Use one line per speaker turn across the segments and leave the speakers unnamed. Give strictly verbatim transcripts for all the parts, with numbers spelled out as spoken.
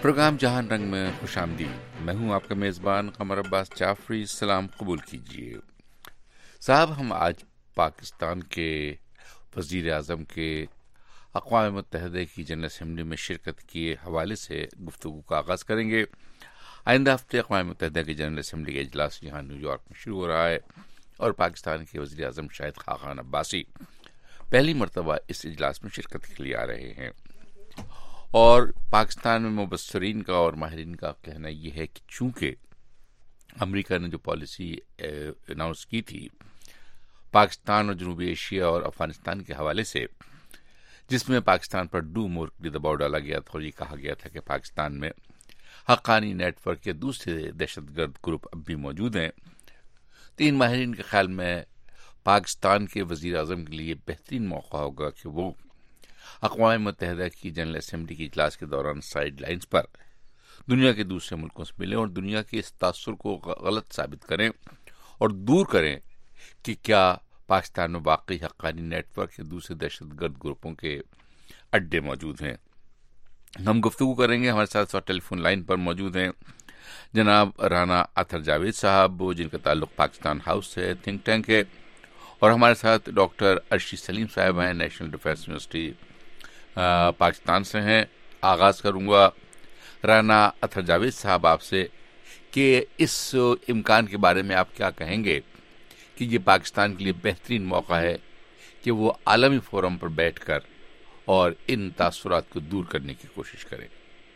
Programme جہان رنگ میں خوش آمدید. میں ہوں آپ کا میزبان قمر عباس جعفری. سلام قبول کیجیے. صاحب، ہم آج پاکستان کے وزیر اعظم کے اقوام متحدہ کی جنرل اسمبلی میں شرکت کے حوالے سے گفتگو کا آغاز کریں گے. آئندہ ہفتے اقوام متحدہ کی جنرل اسمبلی کا اجلاس یہاں نیو یارک میں شروع ہو رہا ہے اور پاکستان کے وزیر اعظم شاہد خاقان عباسی پہلی مرتبہ اس اجلاس میں شرکت کے لیے آ رہے ہیں. اور پاکستان میں مبصرین کا اور ماہرین کا کہنا یہ ہے کہ چونکہ امریکہ نے جو پالیسی اناؤنس کی تھی پاکستان اور جنوبی ایشیا اور افغانستان کے حوالے سے، جس میں پاکستان پر ڈو مور کا دباؤ ڈالا گیا تھا اور یہ کہا گیا تھا کہ پاکستان میں حقانی نیٹ ورک کے دوسرے دہشت گرد گروپ اب بھی موجود ہیں، تو ان ماہرین کے خیال میں پاکستان کے وزیر اعظم کے لیے بہترین موقع ہوگا کہ وہ اقوام متحدہ کی جنرل اسمبلی کے اجلاس کے دوران سائیڈ لائنز پر دنیا کے دوسرے ملکوں سے ملیں اور دنیا کے اس تاثر کو غلط ثابت کریں اور دور کریں کہ کیا پاکستان میں واقعی حقانی نیٹ ورک کے دوسرے دہشت گرد گروپوں کے اڈے موجود ہیں. ہم گفتگو کریں گے. ہمارے ساتھ ساتھ ٹیلی فون لائن پر موجود ہیں جناب رانا اطہر جاوید صاحب، جن کا تعلق پاکستان ہاؤس سے تھنک ٹینک ہے، اور ہمارے ساتھ ڈاکٹر ارشی سلیم صاحب ہیں، نیشنل ڈیفینس یونیورسٹی پاکستان سے ہیں. آغاز کروں گا رانا اطہر جاوید صاحب آپ سے کہ اس امکان کے بارے میں آپ کیا کہیں گے کہ یہ پاکستان کے لیے بہترین موقع ہے کہ وہ عالمی فورم پر بیٹھ کر اور ان تاثرات کو دور کرنے کی کوشش کریں.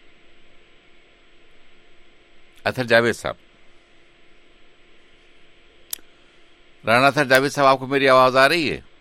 اطہر جاوید صاحب. رانا اطہر جاوید صاحب، آپ کو میری آواز آ رہی ہے؟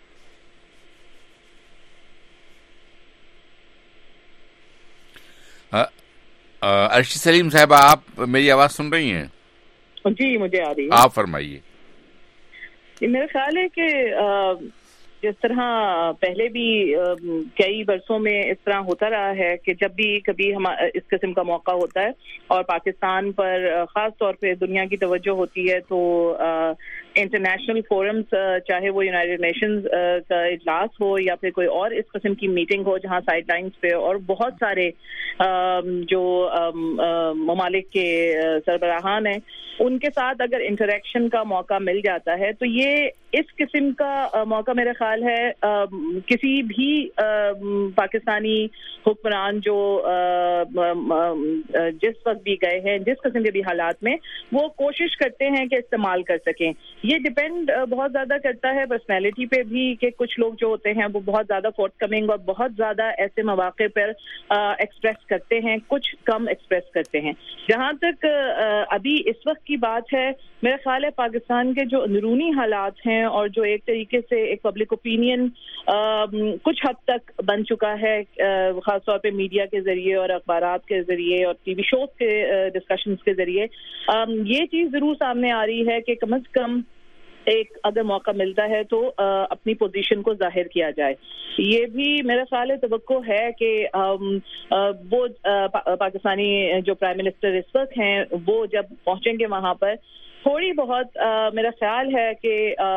ارشی سلیم صاحب، آپ میری آواز سن رہی ہیں؟
جی، مجھے آ رہی ہے.
آپ فرمائیے.
میرا خیال ہے کہ جس طرح پہلے بھی کئی برسوں میں اس طرح ہوتا رہا ہے کہ جب بھی کبھی ہم اس قسم کا موقع ہوتا ہے اور پاکستان پر خاص طور پہ دنیا کی توجہ ہوتی ہے تو انٹرنیشنل فورمز، چاہے وہ یونائٹڈ نیشنز کا اجلاس ہو یا پھر کوئی اور اس قسم کی میٹنگ ہو جہاں سائڈ لائنز پہ اور بہت سارے جو ممالک کے سربراہان ہیں ان کے ساتھ اگر انٹریکشن کا موقع مل جاتا ہے تو یہ اس قسم کا موقع میرا خیال ہے کسی بھی پاکستانی حکمران جو جس وقت بھی گئے ہیں، جس قسم کے بھی حالات میں، وہ کوشش کرتے ہیں کہ استعمال کر سکیں. یہ ڈپینڈ بہت زیادہ کرتا ہے پرسنالٹی پہ بھی کہ کچھ لوگ جو ہوتے ہیں وہ بہت زیادہ فورتھ کمنگ اور بہت زیادہ ایسے مواقع پر ایکسپریس کرتے ہیں، کچھ کم ایکسپریس کرتے ہیں. جہاں تک ابھی اس وقت کی بات ہے، میرا خیال ہے پاکستان کے جو اندرونی حالات ہیں اور جو ایک طریقے سے ایک پبلک اوپینین کچھ حد تک بن چکا ہے، خاص طور پہ میڈیا کے ذریعے اور اخبارات کے ذریعے اور ٹی وی شوز کے ڈسکشنز کے ذریعے، یہ چیز ضرور سامنے آ رہی ہے کہ کم از کم ایک اگر موقع ملتا ہے تو اپنی پوزیشن کو ظاہر کیا جائے. یہ بھی میرا خیال ہے توقع ہے کہ وہ پاکستانی جو پرائم منسٹر اس وقت ہیں وہ جب پہنچیں گے وہاں پر تھوڑی بہت میرا خیال ہے کہ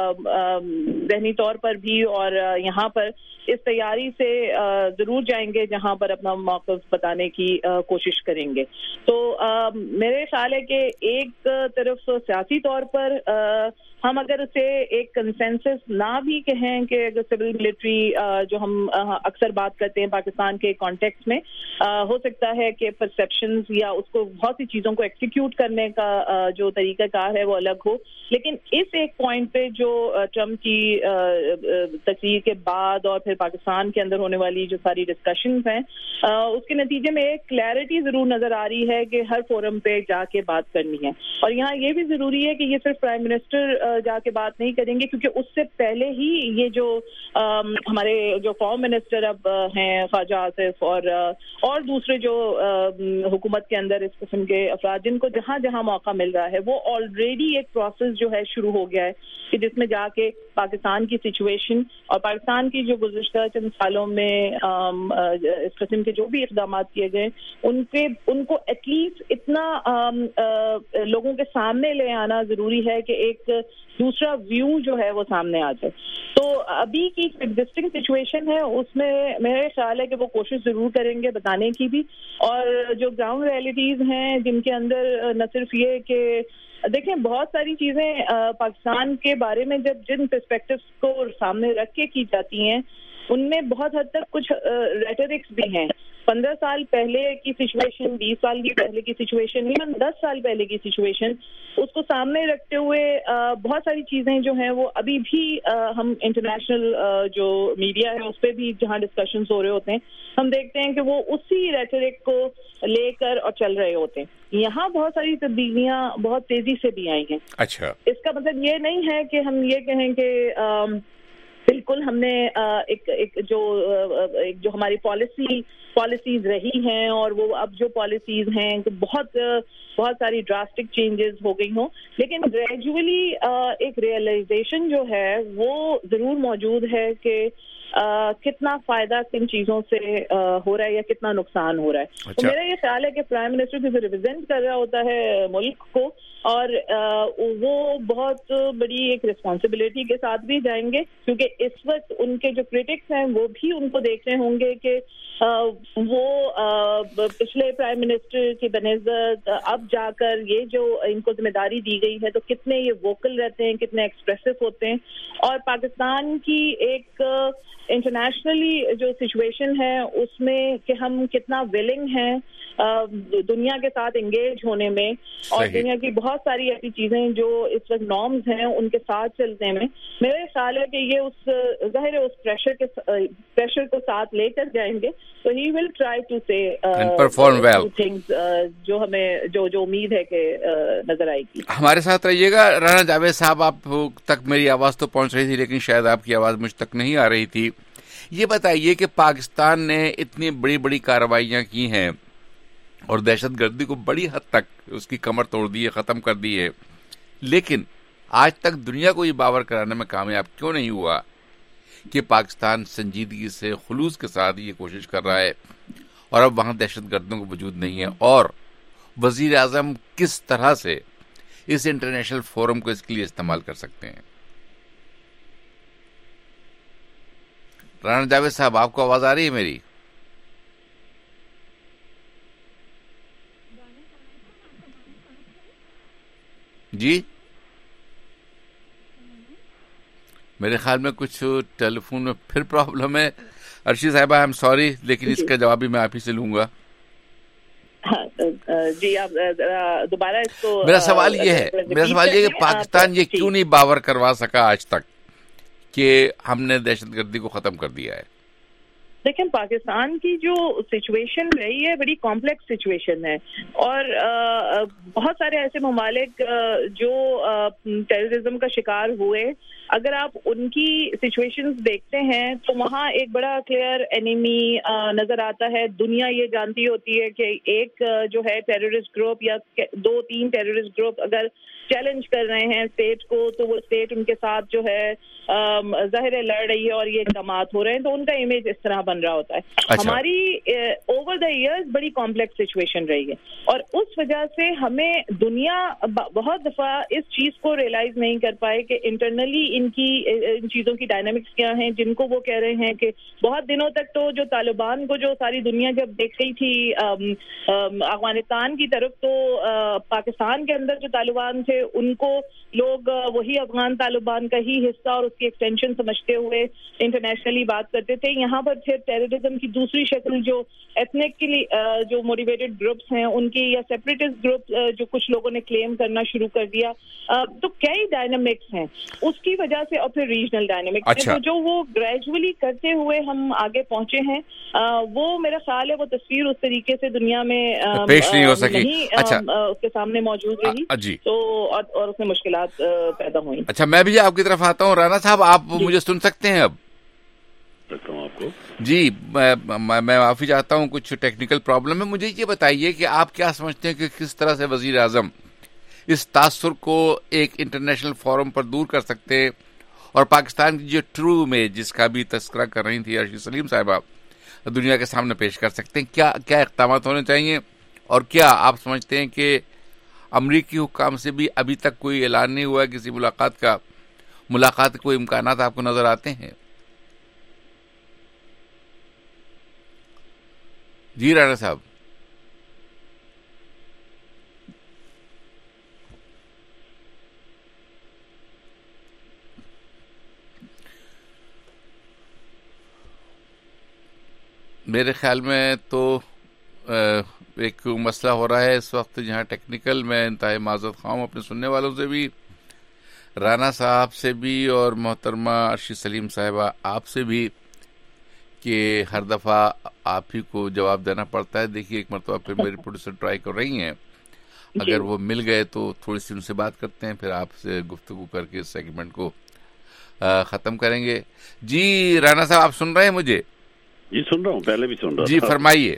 ذہنی طور پر بھی اور یہاں پر اس تیاری سے ضرور جائیں گے جہاں پر اپنا موقف بتانے کی کوشش کریں گے. تو میرے خیال ہے کہ ایک طرف سیاسی طور پر ہم اگر اسے ایک کنسنسس نہ بھی کہیں کہ اگر سول ملٹری جو ہم اکثر بات کرتے ہیں پاکستان کے کانٹیکسٹ میں، ہو سکتا ہے کہ پرسیپشنز یا اس کو بہت سی چیزوں کو ایکسیکیوٹ کرنے کا جو طریقہ کار ہے وہ الگ ہو، لیکن اس ایک پوائنٹ پہ جو ٹرمپ کی تقریر کے بعد اور پھر پاکستان کے اندر ہونے والی جو ساری ڈسکشنز ہیں اس کے نتیجے میں ایک کلیئرٹی ضرور نظر آ رہی ہے کہ ہر فورم پہ جا کے بات کرنی ہے. اور یہاں یہ بھی ضروری ہے کہ یہ صرف پرائم منسٹر جا کے بات نہیں کریں گے، کیونکہ اس سے پہلے ہی یہ جو ہمارے جو فارم منسٹر اب ہیں خواجہ آصف اور اور دوسرے جو حکومت کے اندر اس قسم کے افراد جن کو جہاں جہاں موقع مل رہا ہے، وہ آلریڈی ایک پروسیس جو ہے شروع ہو گیا ہے کہ جس میں جا کے پاکستان کی سچویشن اور پاکستان کی جو گزشتہ چند سالوں میں اس قسم کے جو بھی اقدامات کیے گئے ان کے ان کو ایٹ لیسٹ اتنا لوگوں کے سامنے لے آنا ضروری ہے کہ ایک دوسرا ویو جو ہے وہ سامنے آ جائے. تو ابھی کی ایگزسٹنگ سچویشن ہے اس میں میرا خیال ہے کہ وہ کوشش ضرور کریں گے بتانے کی بھی, اور جو گراؤنڈ ریئلٹیز ہیں جن کے اندر نہ صرف یہ کہ دیکھیں بہت ساری چیزیں پاکستان کے بارے میں جب جن پرسپیکٹوز کو سامنے رکھ کے کی جاتی ہیں ان میں بہت حد تک کچھ ریٹرکس بھی ہیں. پندرہ سال پہلے کی سچویشن, بیس سال کی پہلے کی سچویشن, ایون دس سال پہلے کی سچویشن, اس کو سامنے رکھتے ہوئے بہت ساری چیزیں جو ہیں وہ ابھی بھی ہم انٹرنیشنل جو میڈیا ہے اس پہ بھی جہاں ڈسکشنز ہو رہے ہوتے ہیں ہم دیکھتے ہیں کہ وہ اسی ریٹرک کو لے کر اور چل رہے ہوتے ہیں. یہاں بہت ساری تبدیلیاں بہت تیزی سے بھی آئی ہیں.
اچھا,
اس کا مطلب یہ نہیں ہے کہ ہم یہ کہیں کہ بالکل ہم نے ایک ایک جو ایک جو ہماری پالیسی پالیسیز رہی ہیں اور وہ اب جو پالیسیز ہیں بہت بہت ساری ڈراسٹک چینجز ہو گئی ہوں, لیکن گریجولی ایک ریئلائزیشن جو ہے وہ ضرور موجود ہے کہ کتنا فائدہ کن چیزوں سے ہو رہا ہے یا کتنا نقصان ہو رہا ہے. تو میرا یہ خیال ہے کہ پرائم منسٹر جو ریپرزینٹ کر رہا ہوتا ہے ملک کو, اور وہ بہت بڑی ایک ریسپانسبلٹی کے ساتھ بھی جائیں گے, کیونکہ اس وقت ان کے جو کرٹکس ہیں وہ بھی ان کو دیکھ رہے ہوں گے کہ وہ پچھلے پرائم منسٹر کی بنسبت اب جا کر یہ جو ان کو ذمہ داری دی گئی ہے تو کتنے یہ ووکل رہتے ہیں, کتنے ایکسپریسو ہوتے ہیں, اور پاکستان کی ایک انٹرنیشنلی جو سچویشن ہے اس میں کہ ہم کتنا ویلنگ ہیں دنیا کے ساتھ انگیج ہونے میں, اور دنیا کی بہت ساری ایسی چیزیں جو اس وقت نارمز ہیں ان کے ساتھ چلنے میں. میرا خیال ہے کہ یہ اس ظاہر ہے اس پریشر کے پریشر کو ساتھ لے کر جائیں گے, تو ہی ول ٹرائی ٹو سے
پرفارم ویل
تھنگز جو ہمیں جو جو امید ہے کہ نظر آئے گی.
ہمارے ساتھ رہیے گا. رانا جاوید صاحب, آپ تک میری آواز تو پہنچ رہی تھی لیکن شاید آپ کی آواز مجھ تک نہیں آ رہی تھی. یہ بتائیے کہ پاکستان نے اتنی بڑی بڑی کارروائیاں کی ہیں اور دہشت گردی کو بڑی حد تک اس کی کمر توڑ دی ہے, ختم کر دی ہے, لیکن آج تک دنیا کو یہ باور کرانے میں کامیاب کیوں نہیں ہوا کہ پاکستان سنجیدگی سے خلوص کے ساتھ یہ کوشش کر رہا ہے اور اب وہاں دہشت گردوں کو وجود نہیں ہے, اور وزیر اعظم کس طرح سے اس انٹرنیشنل فورم کو اس کے لیے استعمال کر سکتے ہیں؟ رانا جاوید صاحب, آپ کو آواز آ رہی ہے میری؟ جی, میرے خیال میں کچھ ٹیلی فون میں پھر پرابلم ہے. ارشی صاحبہ, آئی ایم سوری, لیکن اس کا جواب بھی میں آپ ہی سے لوں گا.
جی, آپ دوبارہ اس کو.
میرا سوال یہ ہے میرا سوال یہ ہے کہ پاکستان یہ کیوں نہیں باور کروا سکا آج تک کہ ہم نے دہشت گردی کو ختم کر دیا ہے؟
دیکھیں, پاکستان کی جو سچویشن رہی ہے بڑی کمپلیکس سچویشن ہے, اور بہت سارے ایسے ممالک جو ٹیررزم کا شکار ہوئے, اگر آپ ان کی سچویشنز دیکھتے ہیں تو وہاں ایک بڑا کلیئر اینیمی نظر آتا ہے. دنیا یہ جانتی ہوتی ہے کہ ایک جو ہے ٹیررسٹ گروپ یا دو تین ٹیررسٹ گروپ اگر چیلنج کر رہے ہیں اسٹیٹ کو تو وہ اسٹیٹ ان کے ساتھ جو ہے ظاہر لڑ رہی ہے اور یہ اقدامات ہو رہے ہیں, تو ان کا امیج اس طرح بن رہا ہوتا ہے.
اچھا.
ہماری اوور دا ایئرز بڑی کمپلیکس سچویشن رہی ہے, اور اس وجہ سے ہمیں دنیا بہت دفعہ اس چیز کو ریئلائز نہیں کر پائے کہ انٹرنلی ان کی ان چیزوں کی ڈائنامکس کیا ہیں, جن کو وہ کہہ رہے ہیں کہ بہت دنوں تک تو جو طالبان کو جو ساری دنیا جب دیکھ رہی تھی افغانستان کی طرف, تو پاکستان کے اندر جو طالبان تھے ان کو لوگ وہی افغان طالبان کا ہی حصہ اور اس کی ایکسٹینشن سمجھتے ہوئے انٹرنیشنلی بات کرتے تھے. یہاں پر پھر ٹیررزم کی دوسری شکل جو ایتھنکلی جو موٹیویٹڈ گروپس ہیں ان کی یا سیپریٹسٹ گروپ جو کچھ لوگوں نے کلیم کرنا شروع کر دیا, تو کئی ڈائنامکس ہیں اس کی وجہ سے, اور پھر ریجنل ڈائنامکس.
اچھا.
تو جو وہ گریجولی کرتے ہوئے ہم آگے پہنچے ہیں, وہ میرا خیال ہے وہ تصویر اس طریقے سے دنیا میں
پیش نہیں ہو سکی,
اچھا اس کے سامنے موجود رہی,
جی,
تو اور اس میں مشکلات پیدا ہوئی.
اچھا, میں بھی آپ کی طرف آتا ہوں. رانا صاحب, آپ مجھے سن سکتے ہیں اب؟
آپ کو
جی, میں معافی چاہتا ہوں, کچھ ٹیکنیکل پرابلم ہے. مجھے یہ بتائیے کہ آپ کیا سمجھتے ہیں کہ کس طرح سے وزیر اعظم اس تاثر کو ایک انٹرنیشنل فورم پر دور کر سکتے ہیں, اور پاکستان کی جو ٹرو امیج جس کا بھی تذکرہ کر رہی تھی ارشی سلیم صاحبہ, دنیا کے سامنے پیش کر سکتے ہیں؟ کیا کیا اقدامات ہونے چاہیے, اور کیا آپ سمجھتے ہیں کہ امریکی حکام سے بھی ابھی تک کوئی اعلان نہیں ہوا ہے کسی ملاقات کا؟ ملاقات کے کوئی امکانات آپ کو نظر آتے ہیں؟ جی رانا صاحب. میرے خیال میں تو ایک مسئلہ ہو رہا ہے اس وقت جہاں ٹیکنیکل. میں انتہائی معذرت خواہ ہوں اپنے سننے والوں سے بھی, رانا صاحب سے بھی, اور محترمہ ارشی سلیم صاحبہ آپ سے بھی, کہ ہر دفعہ آپ ہی کو جواب دینا پڑتا ہے. دیکھیے ایک مرتبہ پھر میری پروڈیوسر ٹرائی کر رہی ہیں, اگر وہ مل گئے تو تھوڑی سی ان سے بات کرتے ہیں, پھر آپ سے گفتگو کر کے اس سیگمنٹ کو ختم کریں گے. جی رانا صاحب آپ سن رہے ہیں مجھے؟
جی سن رہا ہوں, پہلے بھی سن رہا
جی فرمائیے.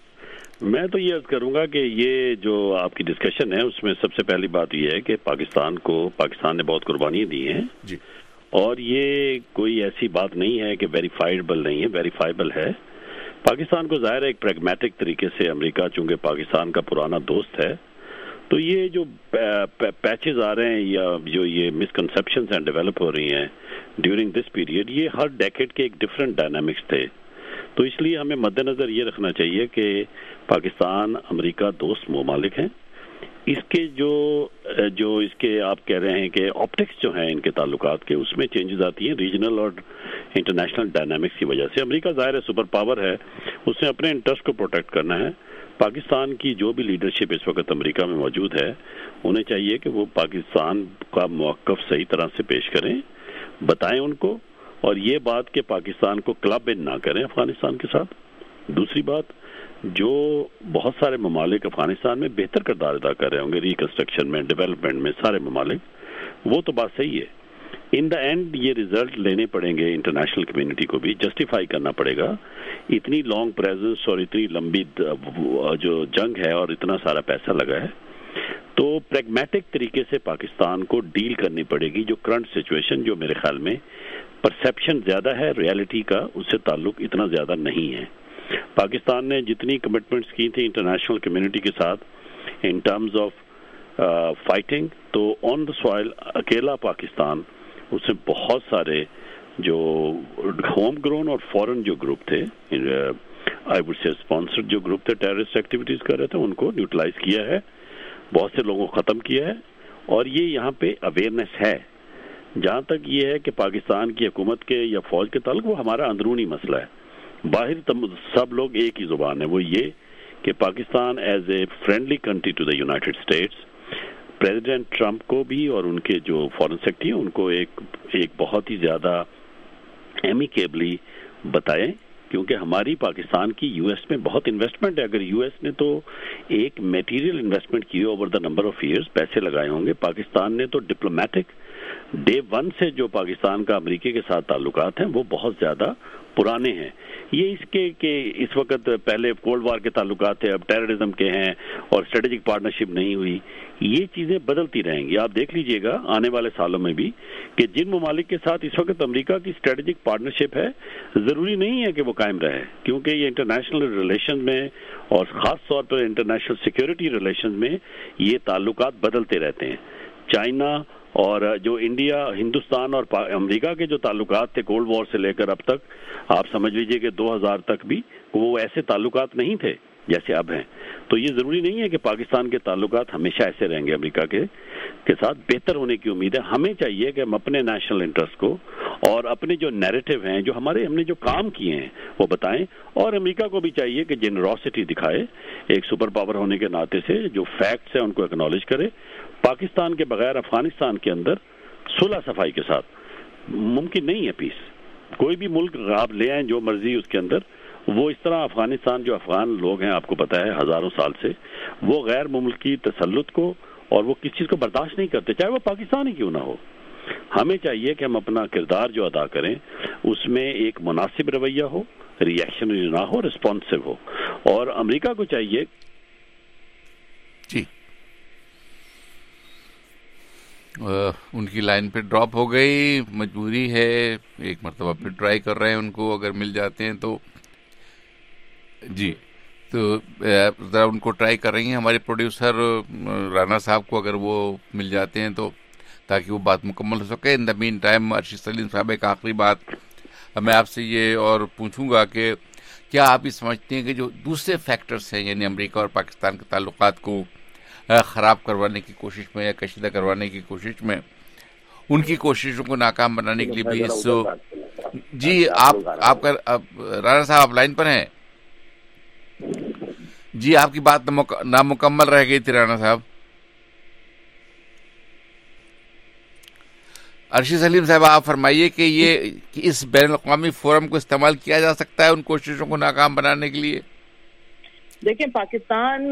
میں تو یہ عرض کروں گا کہ یہ جو آپ کی ڈسکشن ہے اس میں سب سے پہلی بات یہ ہے کہ پاکستان کو پاکستان نے بہت قربانیاں دی ہیں
جی,
اور یہ کوئی ایسی بات نہیں ہے کہ ویریفائیبل نہیں ہے, ویریفائیبل ہے. پاکستان کو ظاہر ہے ایک پریگمیٹک طریقے سے امریکہ چونکہ پاکستان کا پرانا دوست ہے, تو یہ جو پیچز آ رہے ہیں یا جو یہ مسکنسیپشنز ہیں ڈیولپ ہو رہی ہیں ڈیورنگ دس پیریڈ, یہ ہر ڈیکیڈ کے ایک ڈفرینٹ ڈائنامکس تھے. تو اس لیے ہمیں مد نظر یہ رکھنا چاہیے کہ پاکستان امریکہ دوست ممالک ہیں. اس کے جو جو اس کے آپ کہہ رہے ہیں کہ آپٹکس جو ہیں ان کے تعلقات کے, اس میں چینجز آتی ہیں ریجنل اور انٹرنیشنل ڈائنامکس کی وجہ سے. امریکہ ظاہر ہے سپر پاور ہے, اس نے اپنے انٹرسٹ کو پروٹیکٹ کرنا ہے. پاکستان کی جو بھی لیڈرشپ اس وقت امریکہ میں موجود ہے, انہیں چاہیے کہ وہ پاکستان کا موقف صحیح طرح سے پیش کریں, بتائیں ان کو, اور یہ بات کہ پاکستان کو کلب ان نہ کریں افغانستان کے ساتھ. دوسری بات, جو بہت سارے ممالک افغانستان میں بہتر کردار ادا کر رہے ہوں گے ریکنسٹرکشن میں, ڈیولپمنٹ میں, سارے ممالک, وہ تو بات صحیح ہے. ان دا اینڈ یہ ریزلٹ لینے پڑیں گے انٹرنیشنل کمیونٹی کو بھی, جسٹیفائی کرنا پڑے گا. اتنی لانگ پریزنس اور اتنی لمبی جو جنگ ہے اور اتنا سارا پیسہ لگا ہے, تو پریگمیٹک طریقے سے پاکستان کو ڈیل کرنی پڑے گی. جو کرنٹ سچویشن جو میرے خیال میں پرسیپشن زیادہ ہے, ریالٹی کا اس سے تعلق اتنا زیادہ نہیں ہے. پاکستان نے جتنی کمٹمنٹس کی تھیں انٹرنیشنل کمیونٹی کے ساتھ ان ٹرمز آف فائٹنگ, تو آن دا سوائل اکیلا پاکستان, اس میں بہت سارے جو ہوم گرون اور فورن جو گروپ تھے, آئی وڈ سے اسپانسرڈ جو گروپ تھے ٹیررسٹ ایکٹیویٹیز کر رہے تھے, ان کو نیوٹرلائز کیا ہے, بہت سے لوگوں کو ختم کیا ہے. اور یہ یہاں پہ اویئرنیس ہے. جہاں تک یہ ہے کہ پاکستان کی حکومت کے یا فوج کے تعلق, وہ ہمارا اندرونی مسئلہ ہے. باہر سب لوگ ایک ہی زبان ہے, وہ یہ کہ Pakistan as a friendly country to the United States, president Trump کو بھی اور ان کے جو فارن سیکرٹری ہیں ان کو ایک ایک بہت ہی زیادہ ایمیکیبلی بتائیں, کیونکہ ہماری پاکستان کی یو ایس میں بہت انویسٹمنٹ ہے. اگر یو ایس نے تو ایک میٹیریل انویسٹمنٹ کی over the number of years, پیسے لگائے ہوں گے. پاکستان نے تو ڈپلومیٹک ڈے ون سے جو پاکستان کا امریکہ کے ساتھ تعلقات ہیں وہ بہت زیادہ پرانے ہیں. یہ اس کے کہ اس وقت پہلے کولڈ وار کے تعلقات تھے, اب ٹیررزم کے ہیں, اور اسٹریٹجک پارٹنرشپ نہیں ہوئی. یہ چیزیں بدلتی رہیں گی. آپ دیکھ لیجئے گا آنے والے سالوں میں بھی کہ جن ممالک کے ساتھ اس وقت امریکہ کی اسٹریٹجک پارٹنرشپ ہے, ضروری نہیں ہے کہ وہ قائم رہے, کیونکہ یہ انٹرنیشنل ریلیشن میں اور خاص طور پر انٹرنیشنل سیکیورٹی ریلیشن میں یہ تعلقات بدلتے رہتے ہیں. چائنا اور جو انڈیا, ہندوستان اور امریکہ کے جو تعلقات تھے کولڈ وار سے لے کر اب تک, آپ سمجھ لیجئے کہ دو ہزار تک بھی وہ ایسے تعلقات نہیں تھے جیسے اب ہیں. تو یہ ضروری نہیں ہے کہ پاکستان کے تعلقات ہمیشہ ایسے رہیں گے. امریکہ کے کے ساتھ بہتر ہونے کی امید ہے. ہمیں چاہیے کہ ہم اپنے نیشنل انٹرسٹ کو اور اپنے جو نیریٹو ہیں, جو ہمارے ہم نے جو کام کیے ہیں وہ بتائیں, اور امریکہ کو بھی چاہیے کہ جنراسٹی دکھائے ایک سپر پاور ہونے کے ناطے سے, جو فیکٹس ہیں ان کو اکنالج کرے. پاکستان کے بغیر افغانستان کے اندر صلح صفائی کے ساتھ ممکن نہیں ہے پیس. کوئی بھی ملک آپ لے آئیں جو مرضی اس کے اندر, وہ اس طرح افغانستان جو افغان لوگ ہیں آپ کو پتہ ہے ہزاروں سال سے وہ غیر ملکی تسلط کو اور وہ کس چیز کو برداشت نہیں کرتے, چاہے وہ پاکستان ہی کیوں نہ ہو. ہمیں چاہیے کہ ہم اپنا کردار جو ادا کریں اس میں ایک مناسب رویہ ہو, ریئیکشنری نہ ہو, رسپانسو ہو. اور امریکہ کو چاہیے
جی ان کی لائن پہ ڈراپ ہو گئی, مجبوری ہے, ایک مرتبہ پھر ٹرائی کر رہے ہیں ان کو, اگر مل جاتے ہیں تو. جی تو ذرا ان کو ٹرائی کر رہی ہیں ہمارے پروڈیوسر رانا صاحب کو, اگر وہ مل جاتے ہیں تو, تاکہ وہ بات مکمل ہو سکے. ان دا مین ٹائم ارشد سلیم صاحب ایک آخری بات میں آپ سے یہ اور پوچھوں گا کہ کیا آپ یہ سمجھتے ہیں کہ جو دوسرے فیکٹرز ہیں یعنی امریکہ اور پاکستان کے تعلقات کو خراب کروانے کی کوشش میں یا کشیدہ کروانے کی کوشش میں ان کی کوششوں کو ناکام بنانے کے لیے بھی اس جی آپ آپ کا رانا صاحب آپ لائن پر ہیں؟ جی آپ کی بات نامکمل رہ گئی تھی رانا صاحب. ارشد سلیم صاحب آپ فرمائیے کہ یہ کہ اس بین الاقوامی فورم کو استعمال کیا جا سکتا ہے ان کوششوں کو ناکام بنانے کے لیے.
دیکھیں پاکستان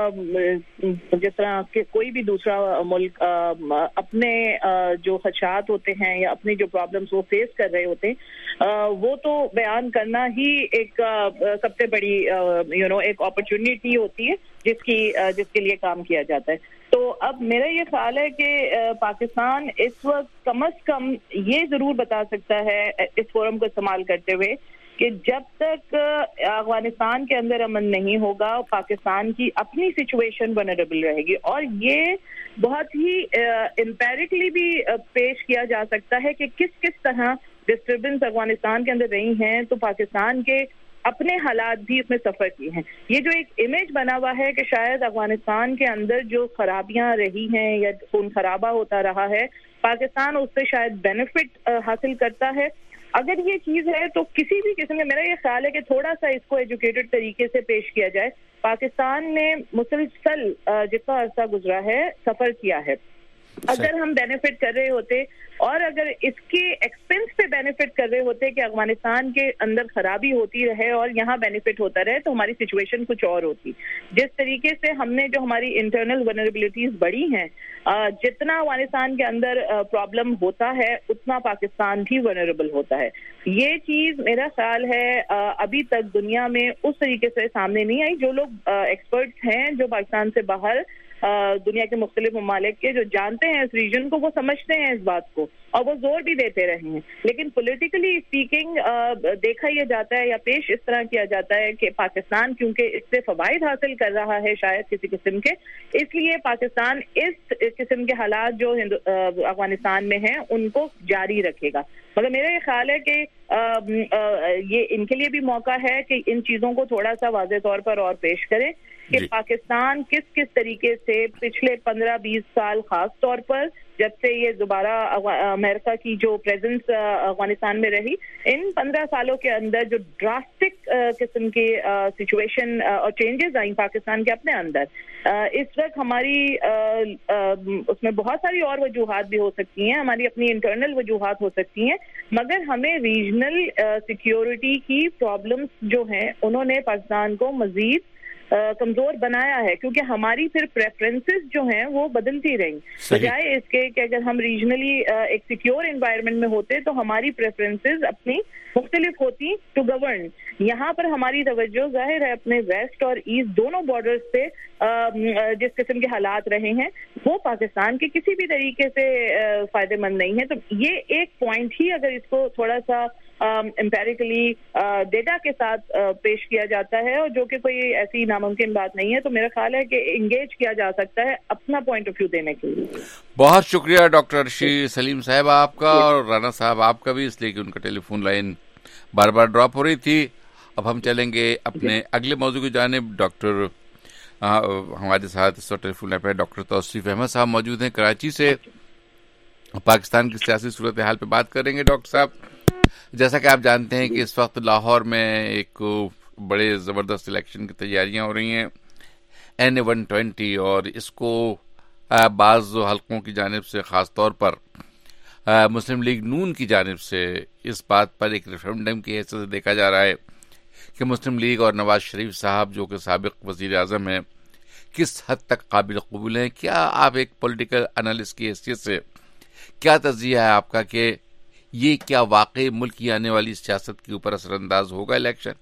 جس طرح کہ کوئی بھی دوسرا ملک اپنے جو خدشات ہوتے ہیں یا اپنی جو پرابلمس وہ فیس کر رہے ہوتے ہیں وہ تو بیان کرنا ہی ایک سب سے بڑی یو نو ایک اپرچونٹی ہوتی ہے جس کی جس کے لیے کام کیا جاتا ہے. تو اب میرا یہ خیال ہے کہ پاکستان اس وقت کم از کم یہ ضرور بتا سکتا ہے اس فورم کو استعمال کرتے ہوئے کہ جب تک افغانستان کے اندر امن نہیں ہوگا پاکستان کی اپنی سچویشن ونریبل رہے گی. اور یہ بہت ہی امپیریکلی بھی پیش کیا جا سکتا ہے کہ کس کس طرح ڈسٹربنس افغانستان کے اندر رہی ہیں تو پاکستان کے اپنے حالات بھی اس میں سفر کی ہیں. یہ جو ایک امیج بنا ہوا ہے کہ شاید افغانستان کے اندر جو خرابیاں رہی ہیں یا خون خرابہ ہوتا رہا ہے پاکستان اس سے شاید بینیفٹ حاصل کرتا ہے. اگر یہ چیز ہے تو کسی بھی قسم کا میرا یہ خیال ہے کہ تھوڑا سا اس کو ایجوکیٹڈ طریقے سے پیش کیا جائے. پاکستان نے مسلسل جتنا عرصہ گزرا ہے سفر کیا ہے. اگر ہم بینیفٹ کر رہے ہوتے اور اگر اس کے ایکسپنس پہ بینیفٹ کر رہے ہوتے کہ افغانستان کے اندر خرابی ہوتی رہے اور یہاں بینیفٹ ہوتا رہے تو ہماری سچویشن کچھ اور ہوتی. جس طریقے سے ہم نے جو ہماری انٹرنل ونریبلٹیز بڑھی ہیں جتنا افغانستان کے اندر پرابلم ہوتا ہے اتنا پاکستان بھی ونریبل ہوتا ہے. یہ چیز میرا خیال ہے ابھی تک دنیا میں اس طریقے سے سامنے نہیں آئی. جو لوگ ایکسپرٹس ہیں جو پاکستان سے باہر دنیا کے مختلف ممالک کے جو جانتے ہیں اس ریجن کو وہ سمجھتے ہیں اس بات کو اور وہ زور بھی دیتے رہے ہیں. لیکن پولیٹیکلی اسپیکنگ دیکھا یہ جاتا ہے یا پیش اس طرح کیا جاتا ہے کہ پاکستان کیونکہ اس سے فوائد حاصل کر رہا ہے شاید کسی قسم کے اس لیے پاکستان اس قسم کے حالات جو افغانستان میں ہیں ان کو جاری رکھے گا. مگر میرا یہ خیال ہے کہ یہ ان کے لیے بھی موقع ہے کہ ان چیزوں کو تھوڑا سا واضح طور پر اور پیش کریں کہ جی. پاکستان کس کس طریقے سے پچھلے پندرہ بیس سال خاص طور پر جب سے یہ دوبارہ امریکہ کی جو پریزنس افغانستان میں رہی ان پندرہ سالوں کے اندر جو ڈراسٹک قسم کی سچویشن اور چینجز آئیں پاکستان کے اپنے اندر اس وقت ہماری اس میں بہت ساری اور وجوہات بھی ہو سکتی ہیں ہماری اپنی انٹرنل وجوہات ہو سکتی ہیں مگر ہمیں ریجنل سیکیورٹی کی پرابلمس جو ہیں انہوں نے پاکستان کو مزید کمزور بنایا ہے کیونکہ ہماری پھر پریفرنسز جو ہیں وہ بدلتی رہیں بجائے اس کے کہ اگر ہم ریجنلی ایک سیکیور انوائرمنٹ میں ہوتے تو ہماری پریفرنسز اپنی مختلف ہوتی ٹو گورن. یہاں پر ہماری توجہ ظاہر ہے اپنے ویسٹ اور ایسٹ دونوں بارڈرز پہ جس قسم کے حالات رہے ہیں وہ پاکستان کے کسی بھی طریقے سے فائدہ مند نہیں ہے. تو یہ ایک پوائنٹ ہی اگر اس کو تھوڑا سا امپیریکلی ڈیٹا کے ساتھ پیش کیا جاتا ہے اور جو کہ کوئی ایسی ناممکن بات نہیں ہے تو میرا خیال ہے کہ انگیج کیا جا سکتا ہے اپنا پوائنٹ آف ویو دینے کے لیے.
بہت شکریہ ڈاکٹر ارشد سلیم صاحب آپ کا اور رانا صاحب آپ کا بھی اس لیے کہ ان کا ٹیلی فون لائن بار بار ڈراپ ہو رہی تھی. اب ہم چلیں گے اپنے اگلے موضوع کی جانب. ڈاکٹر ہمارے ساتھ اس وقت ٹیلی فون لائن پہ ڈاکٹر توصیف احمد صاحب موجود ہیں کراچی سے. پاکستان کی سیاسی صورتحال پہ بات کریں گے. ڈاکٹر صاحب جیسا کہ آپ جانتے ہیں کہ اس وقت لاہور میں ایک بڑے زبردست الیکشن کی تیاریاں ہو رہی ہیں این اے ون ٹوینٹی اور اس کو بعض حلقوں کی جانب سے خاص طور پر مسلم لیگ نون کی جانب سے اس بات پر ایک ریفرنڈم کی حیثیت سے دیکھا جا رہا ہے کہ مسلم لیگ اور نواز شریف صاحب جو کہ سابق وزیر اعظم ہیں کس حد تک قابل قبول ہیں. کیا آپ ایک پولیٹیکل انالسٹ کی حیثیت سے کیا تجزیہ ہے آپ کا کہ یہ کیا واقعی ملک کی آنے والی سیاست کے اوپر اثر انداز ہوگا الیکشن؟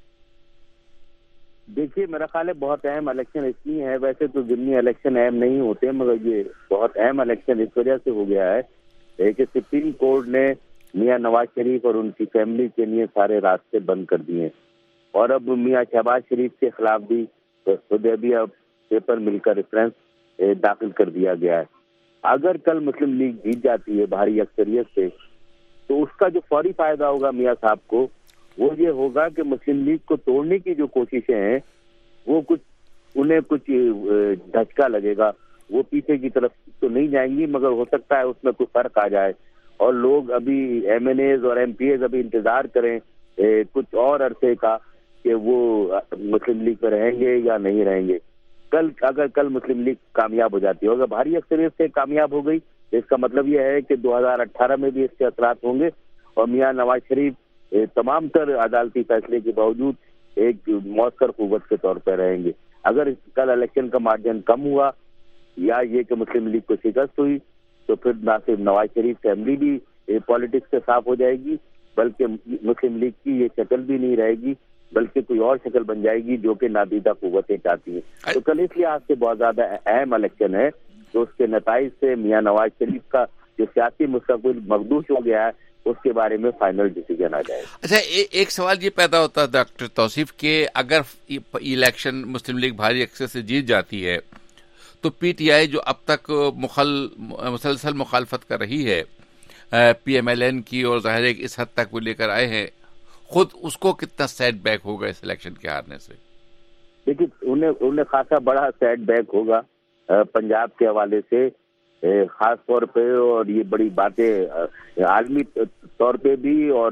دیکھیے میرا خیال ہے بہت اہم الیکشن اس لیے ہے. ویسے تو ضمنی الیکشن اہم نہیں ہوتے مگر یہ بہت اہم الیکشن اس وجہ سے ہو گیا ہے کہ سپریم کورٹ نے میاں نواز شریف اور ان کی فیملی کے لیے سارے راستے بند کر دیے اور اب میاں شہباز شریف کے خلاف بھی حدیبیہ پیپر مل کر ریفرنس داخل کر دیا گیا ہے. اگر کل مسلم لیگ جیت جاتی ہے بھاری اکثریت سے تو اس کا جو فوری فائدہ ہوگا میاں صاحب کو وہ یہ ہوگا کہ مسلم لیگ کو توڑنے کی جو کوششیں ہیں وہ کچھ انہیں کچھ دھچکا لگے گا، وہ پیچھے کی طرف تو نہیں جائیں گی، مگر ہو سکتا ہے اس میں کوئی فرق آ جائے اور لوگ ابھی ایم این ایز اور ایم پی ایز ابھی انتظار کریں کچھ اور عرصے کا کہ وہ مسلم لیگ پہ رہیں گے یا نہیں رہیں گے۔ کل اگر کل مسلم لیگ کامیاب ہو جاتی ہے، اگر بھاری اکثریت سے کامیاب ہو گئی تو اس کا مطلب یہ ہے کہ دو ہزار اٹھارہ میں بھی اس کے اثرات ہوں گے اور میاں نواز شریف تمام تر عدالتی فیصلے کے باوجود ایک مؤثر قوت کے طور پر رہیں گے۔ اگر کل الیکشن کا مارجن کم ہوا یا یہ کہ مسلم لیگ کو شکست ہوئی تو پھر نہ صرف نواز شریف فیملی بھی پالیٹکس سے صاف ہو جائے گی، بلکہ مسلم لیگ کی یہ شکل بھی نہیں رہے گی، بلکہ کوئی اور شکل بن جائے گی جو کہ نادیدہ قوتیں چاہتی ہیں۔ تو کل اس لحاظ سے بہت زیادہ اہم الیکشن ہے، تو اس کے نتائج سے میاں نواز شریف کا جو سیاسی مستقبل مخدوش ہو گیا ہے اس کے بارے میں فائنل ڈیسیجن آ جائے گا۔
اچھا، ایک سوال یہ پیدا ہوتا ہے ڈاکٹر توصیف کہ اگر الیکشن مسلم لیگ بھاری اکثر سے جیت جاتی ہے تو پی ٹی آئی جو اب تک مخل مسلسل مخالفت کر رہی ہے پی ایم ایل این کی، اور ظاہر ہے کہ اس حد تک وہ لے کر آئے ہیں، خود اس کو کتنا سیٹ بیک ہوگا اس الیکشن کے ہارنے سے؟
دیکھیے انہیں انہیں خاصا بڑا سیٹ بیک ہوگا پنجاب کے حوالے سے خاص طور پہ، اور یہ بڑی باتیں عالمی طور پہ بھی، اور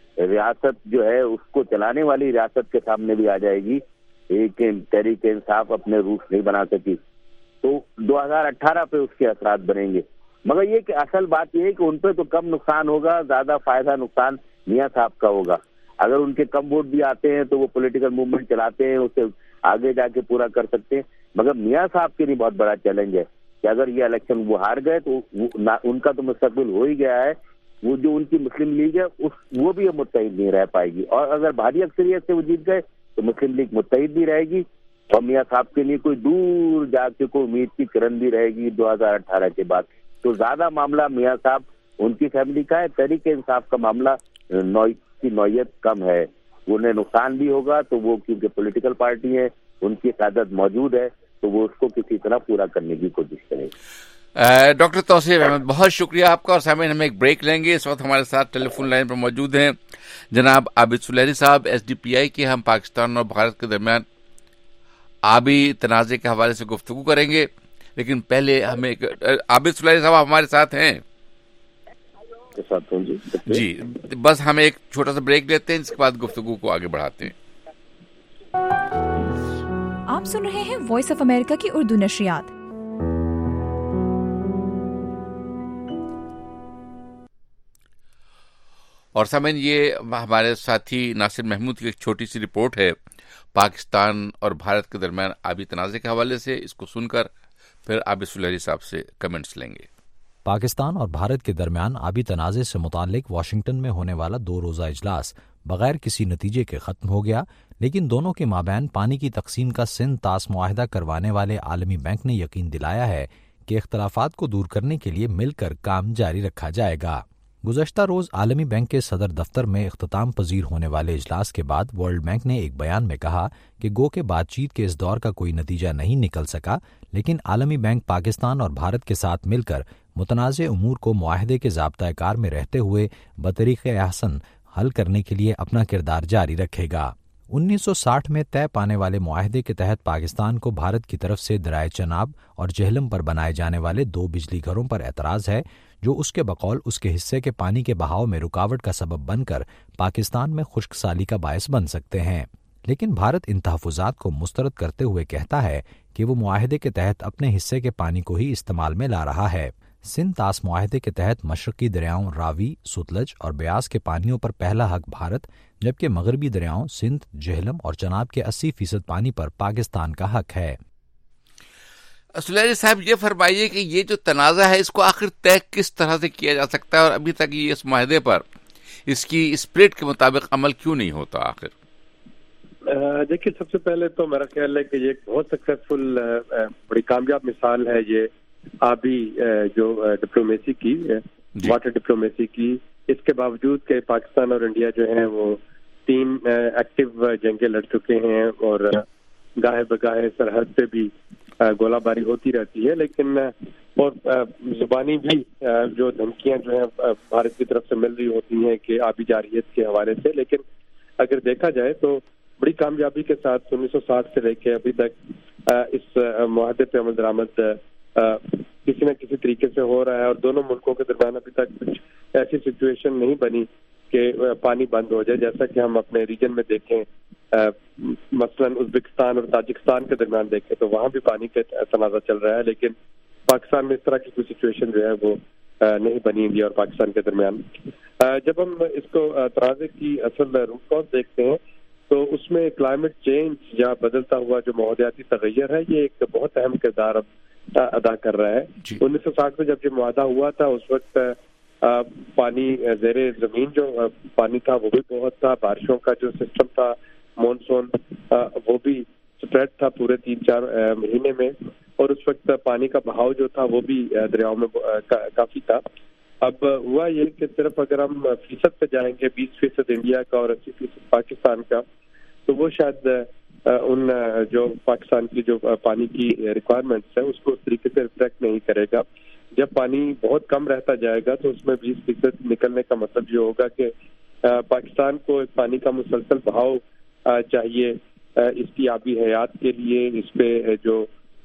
ریاست جو ہے اس کو چلانے والی ریاست کے سامنے بھی آ جائے گی کہ تحریک انصاف اپنے روٹ نہیں بنا سکی، تو دو ہزار اٹھارہ پہ اس کے اثرات بنیں گے۔ مگر یہ کہ اصل بات یہ ہے کہ ان پہ تو کم نقصان ہوگا، زیادہ فائدہ نقصان میاں صاحب کا ہوگا۔ اگر ان کے کم ووٹ بھی آتے ہیں تو وہ پولیٹیکل موومنٹ چلاتے ہیں، اسے آگے جا کے پورا کر سکتے ہیں، مگر میاں صاحب کے لیے بہت بڑا چیلنج ہے کہ اگر یہ الیکشن وہ ہار گئے تو ان کا تو مستقبل ہو ہی گیا ہے، وہ جو ان کی مسلم لیگ ہے اس وہ بھی متحد نہیں رہ پائے گی، اور اگر بھاری اکثریت سے وہ جیت گئے تو مسلم لیگ متحد بھی رہے گی، اور میاں صاحب کے لیے کوئی دور جا کے کوئی امید کی کرن بھی رہے گی دو ہزار اٹھارہ کے بعد۔ تو زیادہ معاملہ میاں صاحب ان کی فیملی کا ہے، تحریک انصاف کا معاملہ نوع کی نوعیت کم ہے، انہیں نقصان بھی ہوگا تو وہ کیونکہ پولیٹیکل پارٹی ہے ان کی قیادت موجود ہے تو وہ اس کو کسی طرح پورا کرنے کی کوشش کریں گے۔
ڈاکٹر توصیف احمد، بہت شکریہ آپ کا، اور سامعین ہم ایک بریک لیں گے۔ اس وقت ہمارے ساتھ ٹیلی فون لائن پر موجود ہیں جناب عابد سلیری صاحب، ایس ڈی پی آئی کے۔ ہم پاکستان اور بھارت کے درمیان آبی تنازع کے حوالے سے گفتگو کریں گے، لیکن پہلے ہمیں عابد سلیری صاحب ہمارے ساتھ ہیں جی، بس ہم ایک چھوٹا سا بریک لیتے ہیں، اس کے بعد گفتگو کو آگے بڑھاتے ہیں۔
آپ سن رہے ہیں وائس آف امریکہ کی اردو نشریات۔
اور سامعین، یہ ہمارے ساتھی ناصر محمود کی ایک چھوٹی سی رپورٹ ہے پاکستان اور بھارت کے درمیان آبی تنازع کے حوالے سے، اس کو سن کر پھر عابد سلیری صاحب سے کمنٹس لیں گے۔
پاکستان اور بھارت کے درمیان آبی تنازع سے متعلق واشنگٹن میں ہونے والا دو روزہ اجلاس بغیر کسی نتیجے کے ختم ہو گیا، لیکن دونوں کے مابین پانی کی تقسیم کا سند طاس معاہدہ کروانے والے عالمی بینک نے یقین دلایا ہے کہ اختلافات کو دور کرنے کے لیے مل کر کام جاری رکھا جائے گا۔ گزشتہ روز عالمی بینک کے صدر دفتر میں اختتام پذیر ہونے والے اجلاس کے بعد ورلڈ بینک نے ایک بیان میں کہا کہ گو کہ بات چیت کے اس دور کا کوئی نتیجہ نہیں نکل سکا، لیکن عالمی بینک پاکستان اور بھارت کے ساتھ مل کر متنازع امور کو معاہدے کے ضابطۂ کار میں رہتے ہوئے بطریق احسن حل کرنے کے لیے اپنا کردار جاری رکھے گا۔ انیس سو ساٹھ میں طے پانے والے معاہدے کے تحت پاکستان کو بھارت کی طرف سے دریائے چناب اور جہلم پر بنائے جانے والے دو بجلی گھروں پر اعتراض ہے، جو اس کے بقول اس کے حصے کے پانی کے بہاؤ میں رکاوٹ کا سبب بن کر پاکستان میں خشک سالی کا باعث بن سکتے ہیں۔ لیکن بھارت ان تحفظات کو مسترد کرتے ہوئے کہتا ہے کہ وہ معاہدے کے تحت اپنے حصے کے پانی کو ہی استعمال میں لا رہا ہے۔ سندھ طاس معاہدے کے تحت مشرقی دریاؤں راوی، ستلج اور بیاس کے پانیوں پر پہلا حق بھارت، جبکہ مغربی دریاؤں سندھ، جہلم اور چناب کے اسی فیصد پانی پر پاکستان کا حق ہے۔
سلیری صاحب، یہ فرمائیے کہ یہ جو تنازع ہے اس کو آخر طے کس طرح سے کیا جا سکتا ہے، اور ابھی تک یہ اس معاہدے پر اس کی اسپرٹ کے مطابق عمل کیوں نہیں ہوتا آخر؟
دیکھیے، سب سے پہلے تو میرا خیال ہے کہ یہ ایک بہت سکسیسفل بڑی کامیاب مثال ہے یہ آبی جو ڈپلومیسی کی، واٹر ڈپلومیسی کی، اس کے باوجود کہ پاکستان اور انڈیا جو ہیں وہ تین ایکٹیو جنگیں لڑ چکے ہیں اور گاہے بگاہے سرحد پہ بھی گولہ باری ہوتی رہتی ہے، لیکن اور زبانی بھی جو دھمکیاں جو ہیں بھارت کی طرف سے مل رہی ہوتی ہیں کہ آبی جارحیت کے حوالے سے، لیکن اگر دیکھا جائے تو بڑی کامیابی کے ساتھ انیس سو ساٹھ سے لے کے ابھی تک اس معاہدے پہ عمل درآمد کسی نہ کسی طریقے سے ہو رہا ہے، اور دونوں ملکوں کے درمیان ابھی تک کچھ ایسی سچویشن نہیں بنی کہ پانی بند ہو جائے، جیسا کہ ہم اپنے ریجن میں دیکھیں، مثلاً ازبکستان اور تاجکستان کے درمیان دیکھیں تو وہاں بھی پانی کا تنازع چل رہا ہے، لیکن پاکستان میں اس طرح کی کوئی سچویشن جو ہے وہ نہیں بنی انڈیا اور پاکستان کے درمیان۔ جب ہم اس کو تنازع کی اصل روٹ کاز دیکھتے ہیں تو اس میں کلائمیٹ چینج یا بدلتا ہوا جو ماحولیاتی تغیر ہے یہ ایک بہت اہم کردار ادا کر رہا ہے۔ انیس سو ساٹھ میں جب یہ معاہدہ ہوا تھا اس وقت پانی زیر زمین جو پانی تھا وہ بھی بہت تھا، بارشوں کا جو سسٹم تھا مونسون وہ بھی اسپریڈ تھا پورے تین چار مہینے میں، اور اس وقت پانی کا بہاؤ جو تھا وہ بھی دریاؤں میں کافی تھا۔ اب ہوا یہ کہ صرف اگر ہم فیصد پہ جائیں گے، بیس فیصد انڈیا کا اور اسی فیصد پاکستان کا، تو وہ شاید ان جو پاکستان کی جو پانی کی ریکوائرمنٹس ہے اس کو اس طریقے سے ریفلیکٹ نہیں کرے گا۔ جب پانی بہت کم رہتا جائے گا تو اس میں بیس فیصد نکلنے کا مطلب یہ ہوگا کہ پاکستان کو پانی کا مسلسل بہاؤ چاہیے اس کی آبی حیات کے لیے، اس پہ جو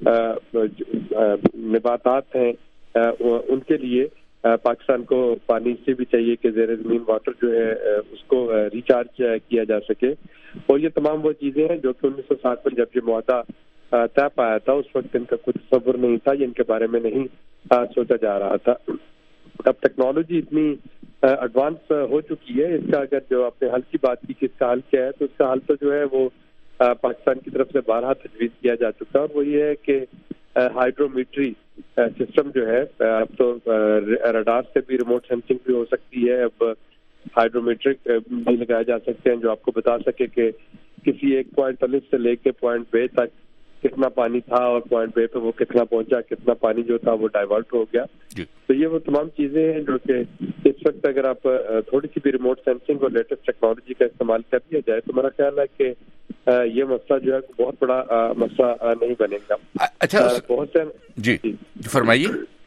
نباتات ہیں ان کے لیے پاکستان کو پانی اس سے بھی چاہیے کہ زیر زمین واٹر جو ہے اس کو ریچارج کیا جا سکے، اور یہ تمام وہ چیزیں ہیں جو کہ انیس سو ساٹھ میں جب یہ معاہدہ طے پایا تھا اس وقت ان کا کوئی تصور نہیں تھا، یہ ان کے بارے میں نہیں سوچا جا رہا تھا۔ اب ٹیکنالوجی اتنی ایڈوانس ہو چکی ہے، اس کا اگر جو آپ نے حل کی بات کی کہ اس کا حل کیا ہے، تو اس کا حل تو جو ہے وہ پاکستان کی طرف سے بارہا تجویز کیا جا چکا ہے، اور وہ یہ ہے کہ ہائیڈرومیٹری سسٹم جو ہے، اب تو ریڈار سے بھی ریموٹ سینسنگ بھی ہو سکتی ہے، اب ہائیڈرومیٹرک بھی لگائے جا سکتے ہیں جو آپ کو بتا سکے کہ کسی ایک پوائنٹ الف سے لے کے پوائنٹ بے تک کتنا پانی تھا اور پوائنٹ بے پہ وہ کتنا پہنچا، کتنا پانی جو تھا وہ ڈائیورٹ ہو گیا۔ تو یہ وہ تمام چیزیں ہیں جو کہ اس وقت اگر آپ تھوڑی سی بھی ریموٹ سینسنگ اور لیٹسٹ ٹیکنالوجی کا استعمال کر دیا جائے تو میرا خیال ہے کہ یہ مسئلہ جو ہے بہت بڑا مسئلہ نہیں بنے گا۔
اچھا
بہت سے
جی فرمائیے۔